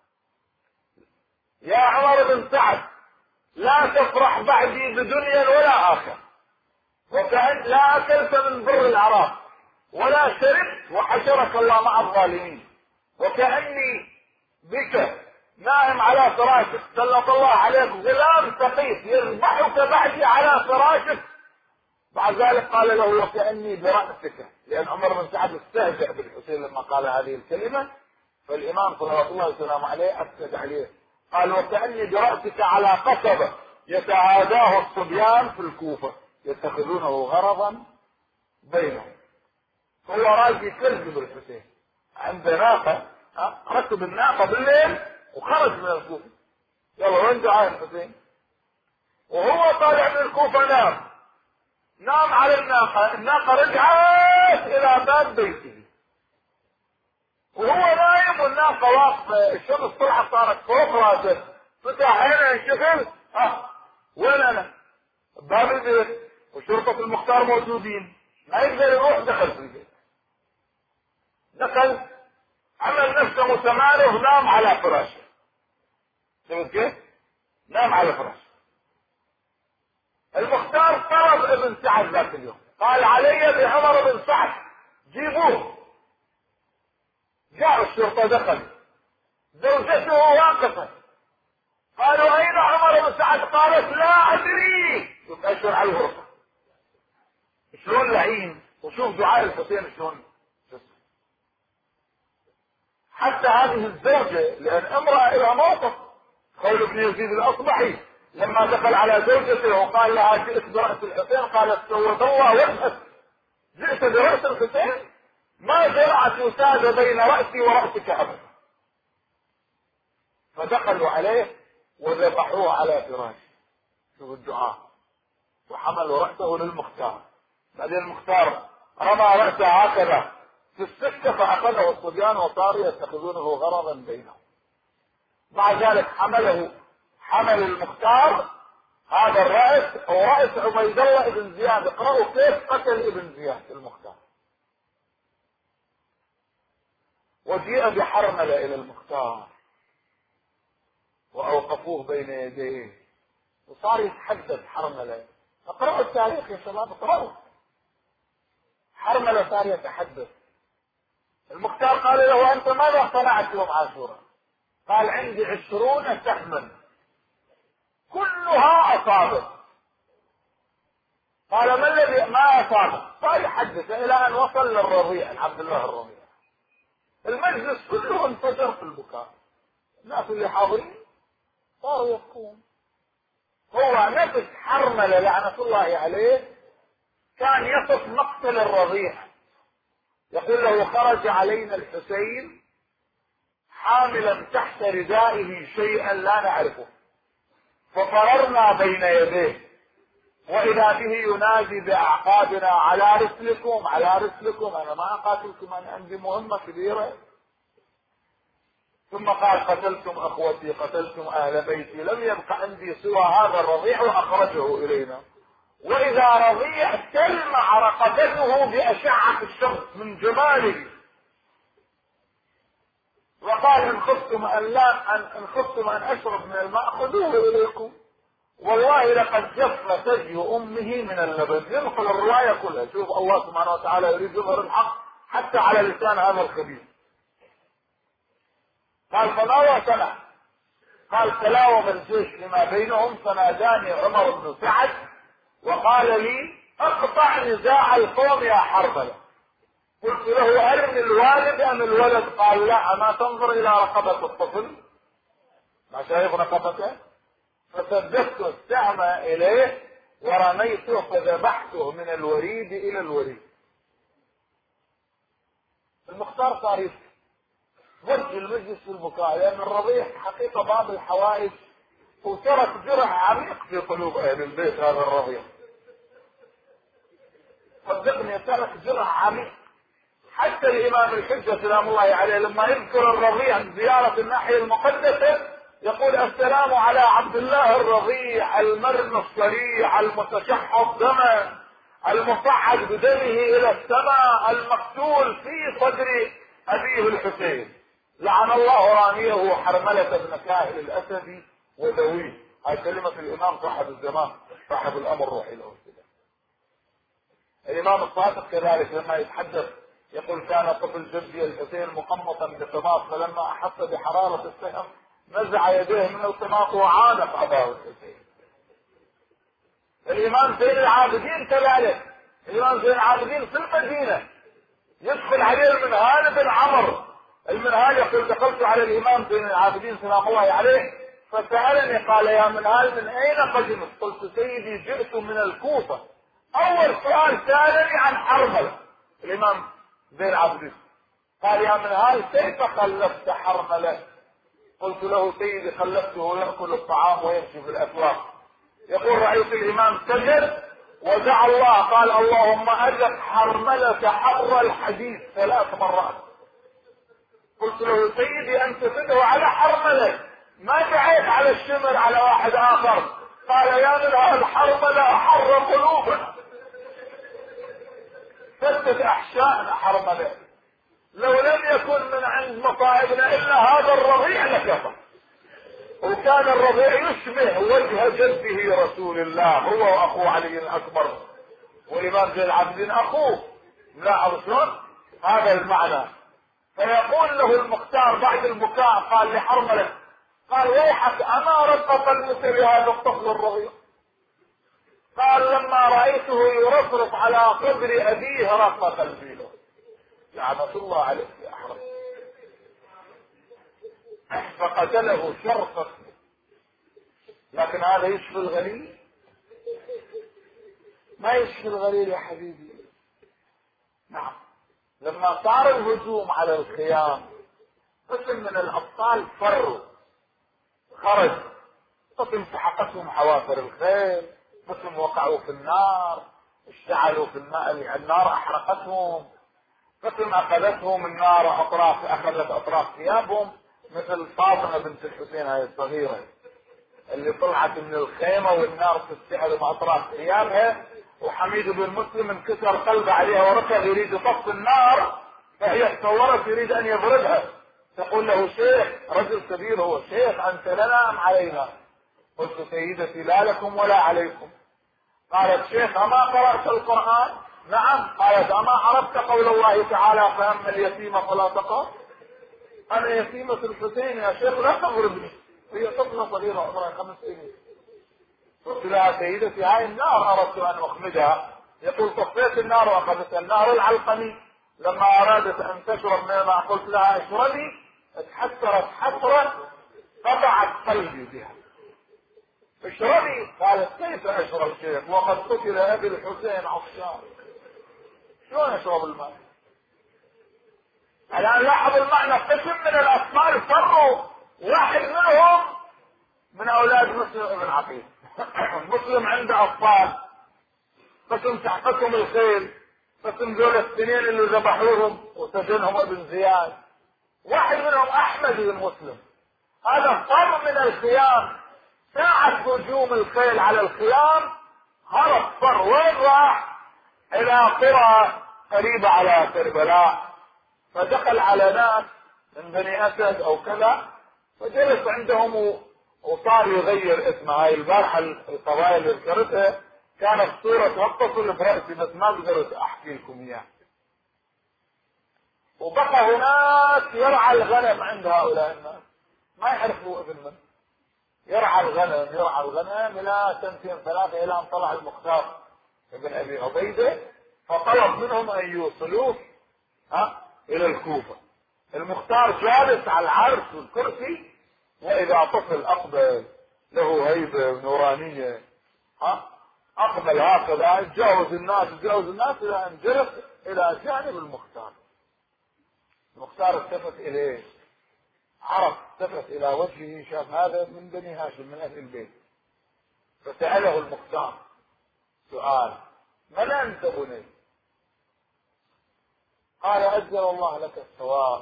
يا عمر بن سعد لا تفرح بعدي بدنيا ولا آخر، وكأن لا أكلت من بر العراق ولا شربت وحشرك الله مع الظالمين، وكأني بك نائم على فراشك سلط الله عليك غلام ثقيف يذبحك بعدي على فراشك. بعد ذلك قال له وكأني برأسك، لأن عمر بن سعد استهزأ بالحسين لما قال هذه الكلمة، فالإمام صلى الله عليه وسلم عليه أكد عليه قال وكأني برأسك على قصبة يتعاداه الصبيان في الكوفة يتخذونه غرضا بينهم. هو راجل يكذب الحسين عند ناقة، ركب الناقة بالليل وخرج من الكوفة. يلا وين دعاء الحسين؟ وهو طالع من الكوفة نام على الناقة رجعت إلى باب بيته وهو نايم والناقة واقفة، الشمس طلعت صارت فوق راسه، فتح عينه انشغل وين أنا؟ باب البيت وشرطة المختار موجودين، ما يقدر يروح. دخل في البيت، دخل عمل نفسه متمالك ونام على فراشه. شفت كيف؟ نام على فراشه. المختار طلب ابن سعد ذاك اليوم، قال علي بعمر بن سعد جيبوه. جاء الشرطة دخل، زوجته واقفة، قالوا أين عمر بن سعد؟ قالت لا أدري. يبقى اشهر على الغرفة. شلون لعين، وشوف دعاء الحسين شلون. حتى هذه الزوجة لأن امرأة إلى موقف، خولة بن يزيد الأصبحي لما دخل على زوجته وقال لها جئت برأس الحسين، قالت سود الله وجهك، جئت برأس الحسين؟ ما جرعت وساد بين رأسي ورأسك أبدا. فدخلوا عليه وذبحوه على فراشه. شوف الدعاء. وحملوا رأسه للمختار. بعدين المختار رمى رأسه هكذا في السكة فأخذه الصبيان وصاروا يتخذونه غرضا بينهم. مع ذلك حمل المختار هذا الرأس ورأس عبيد الله بن زياد. اقرأوا كيف قتل ابن زياد المختار. وجيء بحرملة إلى المختار وأوقفوه بين يديه وصار يتحدث حرملة. اقرأوا التاريخ يا شباب، اقرأوا. حرملة صار يتحدث. المختار قال له أنت ماذا صنعت يوم عاشوراء؟ قال عندي 20 سهما كلها أصابت. قال ما الذي ما أصابت؟ صار يحدث إلى أن وصل للرضيع عبد الله الرضيع. المجلس كله انفجر في البكاء، الناس اللي حاضرين صاروا يبكون. هو نفس حرملة لعنة الله عليه كان يصف مقتل الرضيع، يقول له خرج علينا الحسين حاملا تحت ردائه شيئا لا نعرفه ففررنا بين يديه وإذا به ينادي بأعقابنا على رسلكم على رسلكم، أنا ما أقاتلكم، أنا عندي مهمة كبيرة. ثم قال قتلتم أخوتي قتلتم أهل بيتي، لم يبق عندي سوى هذا الرضيع وأخرجه إلينا. وإذا رضيع تلمع رقبته بأشعة الشمس من جماله. وقال إن خفتم أن أشرب من الماء خذوه إليكم، والله لقد جف ثدي أمه من اللبن. ينقل الرواية كلها. شوف الله سبحانه وتعالى يريد يظهر الحق حتى على لسان هذا الخبيث. قال فماذا صنع؟ قال تلاوم الجيش لما بينهم فناداني عمر بن سعد وقال لي اقطع نزاع القوم يا حرملة. قلت له ارمي الوالد ام الولد؟ قال لا، ما تنظر الى رقبة الطفل؟ ما شايف رقبته؟ فسددت السهم اليه ورميته فذبحته من الوريد الى الوريد. المختار صار يبكي ضج المجلس في البكاء، لأن الرضيع حقيقة باب الحوائج، وترك جرح عميق في قلوب أهل البيت هذا الرضيع. صدقني ترك جرح عميق. حتى الإمام الحجة سلام الله عليه لما يذكر الرضيع زيارة الناحية المقدسة يقول: السلام على عبد الله الرضيع المرن الصريع المتشحط دما المصعد بدمه إلى السماء المقتول في صدر أبيه الحسين، لعن الله راميه وحرملة بن كاهل الأسدي وذويه. هاي كلمة الإمام صاحب الزمان صاحب الأمر الروحي له السلام. الإمام الصادق كذلك لما يتحدث يقول: كان طفل جدي الحسين مقمطا بقماط، فلما أحس بحرارة السهم نزع يديه من القماط وعانق أباه الحسين. الإمام زين العابدين كذلك، الإمام زين العابدين في المدينة يدخل عليه المنهال بن عمرو، المنهال يقول: دخلت على الإمام زين العابدين سلام الله عليه فسألني قال: يا منهال من أين قدمت؟ قلت: سيدي جئت من الكوفة. أول سؤال سألني عن حرملة الإمام زين العابدين، قال: يا منهال كيف خلفت حرملة؟ قلت له: سيدي خلفته يأكل الطعام ويمشي في الأسواق. يقول: رأيت الإمام سجد ودعا الله قال: اللهم أذق حرملة حر الحديد 3 مرات. قلت له: سيدي أنت تدعو على حرملة، ما دعيت على الشمر على واحد آخر. قال: يا منهال حرملة حر قلوبنا، ثبت أحشائنا حرملة، لو لم يكن من عند مصائبنا إلا هذا الرضيع لكفى. وكان الرضيع يشبه وجه جده رسول الله، هو وأخوه علي الأكبر، والإمام زين العابدين أخوه. ملاحظ شلون؟ هذا المعنى. فيقول له المختار بعد البكاء قال لحرملة: قال: ويحك أما رق قلبك بهذا الطفل الرضيع؟ قال: لما رأيته يرفرف على قبر أبيه رق قلبي له. لعنة الله عليك يا حرم. فقتله شرفا. لكن هذا يشفي الغليل؟ ما يشفي الغليل يا حبيبي. نعم. لما صار الهجوم على الخيام قسم من الأبطال فروا، خرج، قسم سحقتهم حوافر الخيل، قسم وقعوا في النار، اشتعلوا في الماء، النار أحرقتهم، قسم أخذتهم النار أخذت أطراف ثيابهم، مثل فاطمة بنت الحسين هاي الصغيرة اللي طلعت من الخيمة والنار تستعر بأطراف ثيابها، وحميد بن مسلم انكسر قلبه عليها وركض يريد يطفي النار، فهي تصورت يريد أن يضربها، تقول له: شيخ، رجل كبير هو، شيخ أنت لنا أم علينا؟ قلت: سيدتي لا لكم ولا عليكم. قالت: شيخ أما قرأت القرآن؟ نعم. قالت: أما عرفت قول الله تعالى: فأما اليتيم فلا تقهر؟ أنا يتيمة الحسين يا شيخ لا تضربني، هي طفلة صغيرة عمرها 5 سنين. قلت لها: سيدتي هاي النار أردت أن أخمدها. يقول: طفيت النار وأخذتها. النار العلقمي لما أرادت أن تشرب من الماء قلت لها: اشربي، اتحسرت حسرة قطعت قلبي بها. اشربي. قالت: كيف أشرب شيخ وقد قتل أبي الحسين عطشان؟ شلون أشرب الماء؟ الآن لاحظ المعنى. قسم من الأطفال فروا، واحد منهم من أولاد مسلم بن عقيل. مسلم عنده أطفال، قسم سحقتهم الخيل، قسم ذول السنين اللي ذبحوهم وسجنهم ابن زياد. واحد منهم أحمد بن مسلم، هذا فر من الخيام، ساعة هجوم الخيل على الخيام هرب فر. وين راح؟ إلى قرى قريبة على كربلاء، فدخل على ناس من بني أسد أو كذا، فجلس عندهم وصار يغير اسمه. هاي البارحة القضايا اللي ذكرتها كانت صورة تتصل برأسي بس ما قدرت أحكي لكم إياها. وبقى هناك يرعى الغنم عند هؤلاء الناس، ما يعرفوا ابن من يرعى الغنم إلى 2 3 إلى أن طلع المختار ابن أبي عبيدة، فطلب منهم أن يوصلوه إلى الكوفة. المختار جالس على العرش والكرسي، وإذا طفل أقبل له هيبة نورانية أقبل هكذا يتجاوز الناس إلى أن جلس إلى جانب المختار. المختار التفت إليه عرف، التفت الى وجهه شاف هذا من بني هاشم من اهل البيت، فسأله المختار سؤال: من انت بني؟ قال: أجزل الله لك الثواب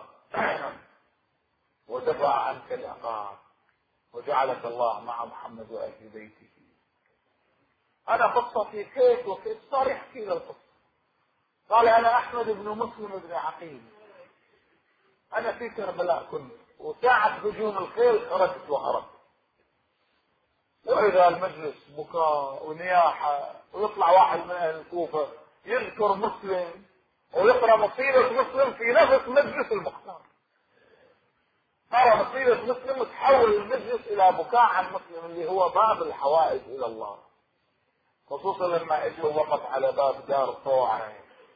ودفع عنك العقاب وجعلك الله مع محمد واهل بيته. انا قصتي كيف وكيف، صار يحكي له القصه. قال: انا احمد بن مسلم بن عقيل، انا في كربلاء كنت، وساعة هجوم الخيل خرجت وهربت، واذا المجلس بكاء ونياحه، ويطلع واحد من اهل الكوفه يذكر مسلم ويقرا مصيبه مسلم في نفس مجلس المختار. قرا مصيبه مسلم وتحول المجلس الى بكاء عن مسلم اللي هو باب الحوائج الى الله، خصوصا لما اجى وقف على باب دار طوعه.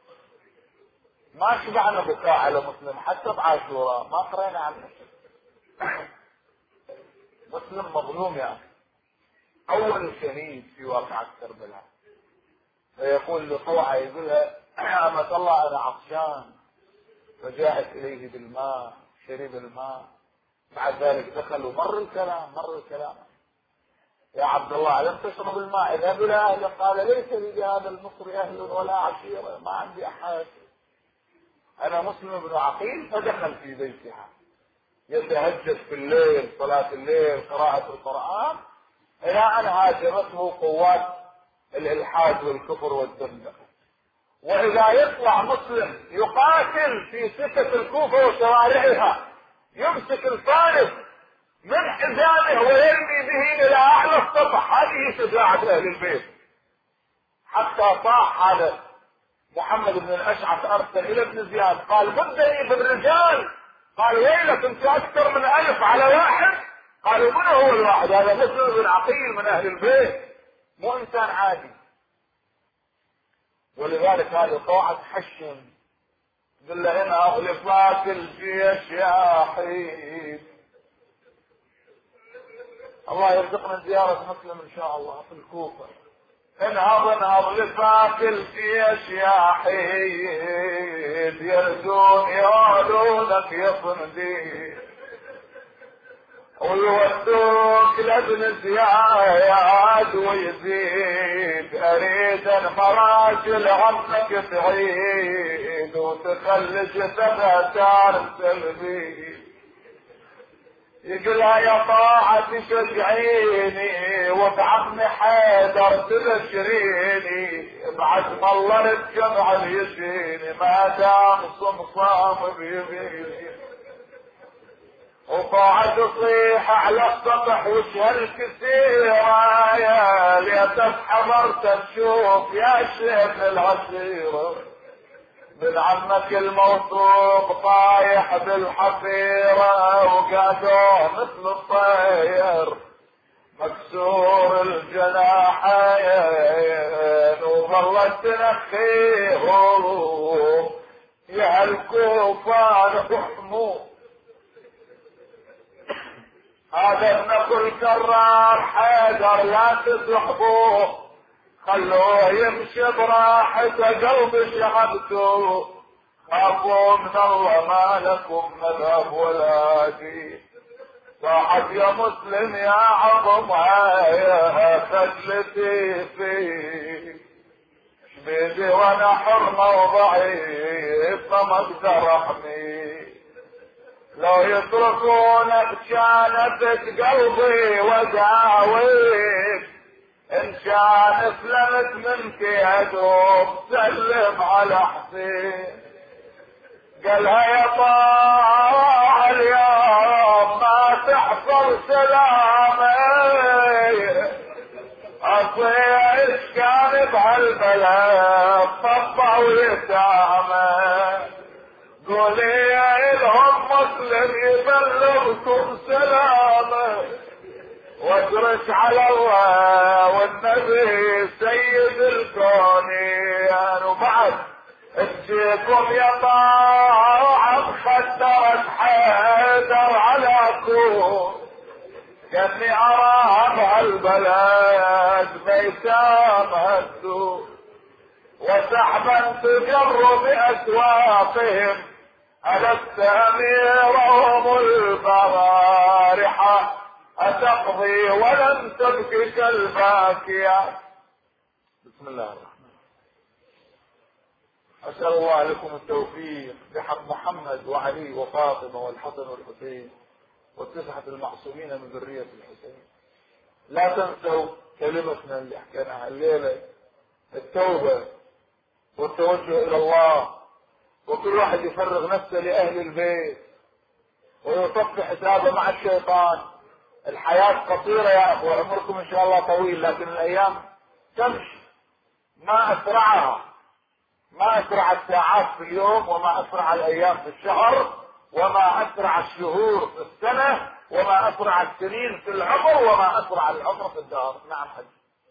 ما شبعنا بكاء على مسلم حتى بعاشوراء، ما قرينا عنه. مسلم مظلوم يا اخي، اول شهيد في واقعة كربلاء. فيقول لطوعه، يقول لها: أمة الله انا عطشان، فجاءت اليه بالماء، شرب الماء، بعد ذلك دخل ومر الكلام: يا عبد الله لم تشرب الماء؟ اذهب الى اهله. قال: ليس لي بهذا المصر اهل ولا عشيره، ما عندي احد، انا مسلم بن عقيل. فدخل في بيتها يتهجد في الليل، صلاة الليل، قراءة القرآن، الى ان هاجمته قوات الالحاد والكفر والزندقة. واذا يطلع مسلم يقاتل في سكة الكوفة وشوارعها، يمسك الفارس من حزامه ويرمي به الى اعلى السطح. هذه شجاعة اهل البيت. حتى طاح هذا محمد بن الاشعث، ارسل الى ابن زياد قال: بدني بالرجال. قال: ويلك، انت اكثر من 1000 على واحد. قالوا: من هو الواحد؟ هذا مسلم بن عقيل من اهل البيت، مو انسان عادي. ولذلك هذه طاعة تحشم، قل له: انا اغلفاك الجيش يا حيد. الله يرزقنا زيارة مسلم ان شاء الله في الكوفة. انهض لفاك الجيش يا حيد، يردون يعلونك يا صنديق، ويودوك لابن زياد ويزيد. اريد المراجل عمك تعيد، وتخلي جثثها ترسل بيه. يقولها: يا طاعة تشجعيني، وبعم حيدر تبشريني، بعد ما الله الجمع يجيني، ما دام صمصام بيميني. وطاعة تصيح على السطح وجه الكثيرة، يا ليتك حضرت تشوف يا شيخ العشيرة، من عمك الموثوق طايح بالحفيرة، وقعدوه مثل الطير مكسور الجناحين، وظلت تنخيه يا الكوفان احموا. هذا ابنك الكرار حيدر لا تسحبوه، خلوه يمشي براحته، قلب شعبته، خافوا من الله ما لكم مذهب ولا دين. صاحت يا مسلم يا عظم يا خجلتي فيك، شبيدي وانا حرمة وضعيف ما اقدر احميك، لو يتركونك كانت قلبي وداويك، ان كان اسلمت منك يا دوب سلم على حسين. قالها: يا طاعة اليوم ما تحصل سلامي، اطيع ايش كان بهالبلد طبع ويتامى، قولي لهم مسلم يبلغكم سلامه، وادرس على الله والنبي سيد الكونين، وبعد تجيكم يا طاعة خدرت حيدر على كون، كاني اراها بهالبلد ميتام هدو، وسحبا تجر باسواقهم ألست أميرهم البوارحة أتقضي ولم تبكك الباكية. بسم الله الرحمن. أسأل الله لكم التوفيق بحق محمد وعلي وفاطمة والحسن والحسين والتسعة المعصومين من ذرية الحسين. لا تنسوا كلمتنا اللي حكيناها الليلة، التوبة والتوجه إلى الله، وكل واحد يفرغ نفسه لأهل البيت ويصفي حسابه مع الشيطان. الحياة قصيرة يا أخوة، عمركم إن شاء الله طويل، لكن الأيام تمشي. ما أسرعها، ما أسرع الساعات في اليوم، وما أسرع الأيام في الشهر، وما أسرع الشهور في السنة، وما أسرع السنين في العمر، وما أسرع العمر في الدهر. نعم حج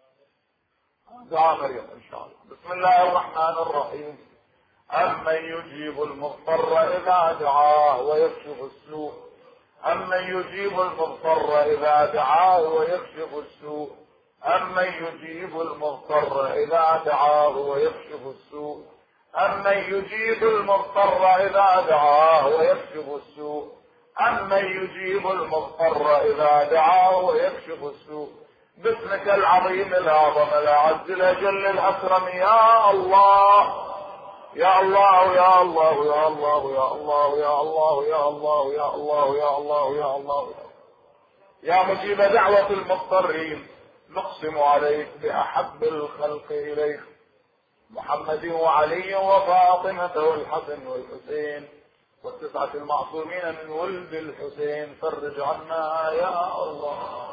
دعاء مريم إن شاء الله. بسم الله الرحمن الرحيم. أمن يجيب المضطر إذا دعاه ويكشف السوء، أمن يجيب المضطر إذا دعاه ويكشف السوء، أمن يجيب المضطر إذا دعاه ويكشف السوء، أمن يجيب المضطر إذا دعاه ويكشف السوء، أمن يجيب المضطر إذا دعاه ويكشف السوء. باسمك العظيم الأعظم الأعز الأجل الأكرم يا الله يا الله يا الله يا الله يا الله يا الله يا الله يا الله يا الله يا الله يا مجيب دعوة المضطرين، نقسم عليك بأحب الخلق إليك محمد وعلي وفاطمة والحسن والحسين والتسعة المعصومين من ولد الحسين. فرج عنا يا الله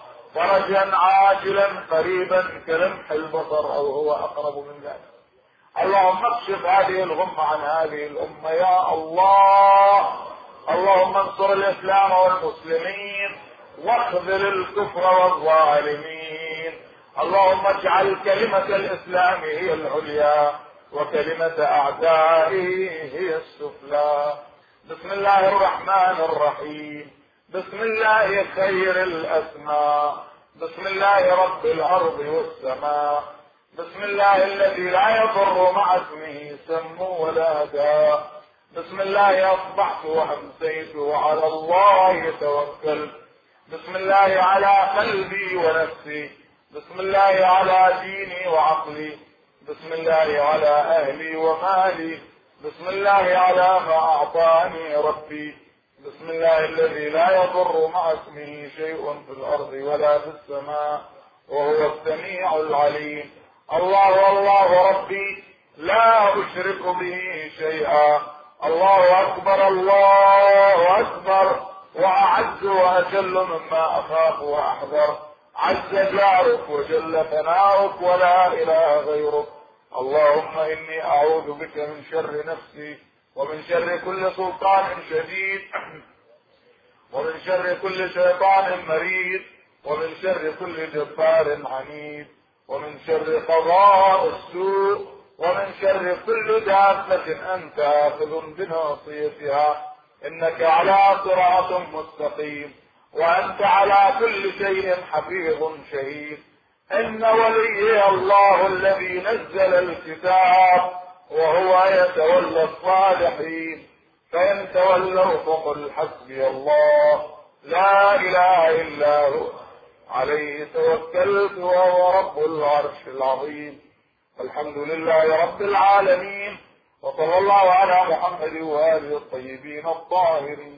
فرجا عاجلا قريبا كلمح البصر أو هو أقرب من ذلك. اللهم اكشف هذه الغمة عن هذه الأمة يا الله. اللهم انصر الإسلام والمسلمين واخذل الكفر والظالمين. اللهم اجعل كلمة الإسلام هي العليا وكلمة أعدائه هي السفلى. بسم الله الرحمن الرحيم. بسم الله خير الأسماء. بسم الله رب الأرض والسماء. بسم الله الذي لا يضر مع اسمه سم ولا داء. بسم الله أصبحت وأمسيت وعلى الله توكلت. بسم الله على قلبي ونفسي. بسم الله على ديني وعقلي. بسم الله على أهلي ومالي. بسم الله على ما أعطاني ربي. بسم الله الذي لا يضر مع اسمه شيء في الأرض ولا في السماء وهو السميع العليم. الله الله ربي لا أشرك به شيئا. الله أكبر الله أكبر وأعز وأجل مما أخاف وأحذر. عز جارك وجل ثناؤك ولا إله غيرك. اللهم إني أعوذ بك من شر نفسي ومن شر كل سلطان شديد ومن شر كل شيطان مريض ومن شر كل جبار عنيد ومن شر قضاء السوء ومن شر كل دابة أنت آخذ بناصيتها. إنك على صراط مستقيم وأنت على كل شيء حفيظ شهيد. إن ولي الله الذي نزل الكتاب وهو يتولى الصالحين. فإن تولوا فقل حسبي الله لا إله إلا هو عليه توكلت وهو رب العرش العظيم. الحمد لله رب العالمين وصلى الله على محمد وآله الطيبين الطاهرين.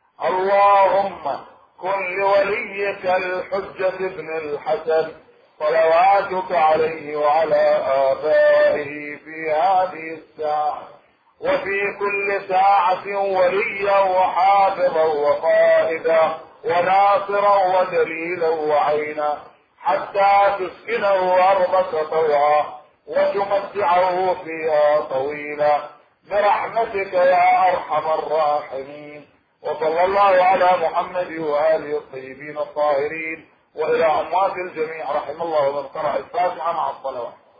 اللهم كن لوليك الحجة ابن الحسن صلواتك عليه وعلى آبائه في هذه الساعة وفي كل ساعة وليا وحافظا وقائدا وناصرا ودليلا وعينا حتى تسكنه أرضك طوعا وتمتعه فيها طويلا برحمتك يا أرحم الراحمين. وصلى الله على محمد وآله الطيبين الطاهرين وإلى أموات الجميع رحم الله من قرأ الفاتحة مع الصلوات.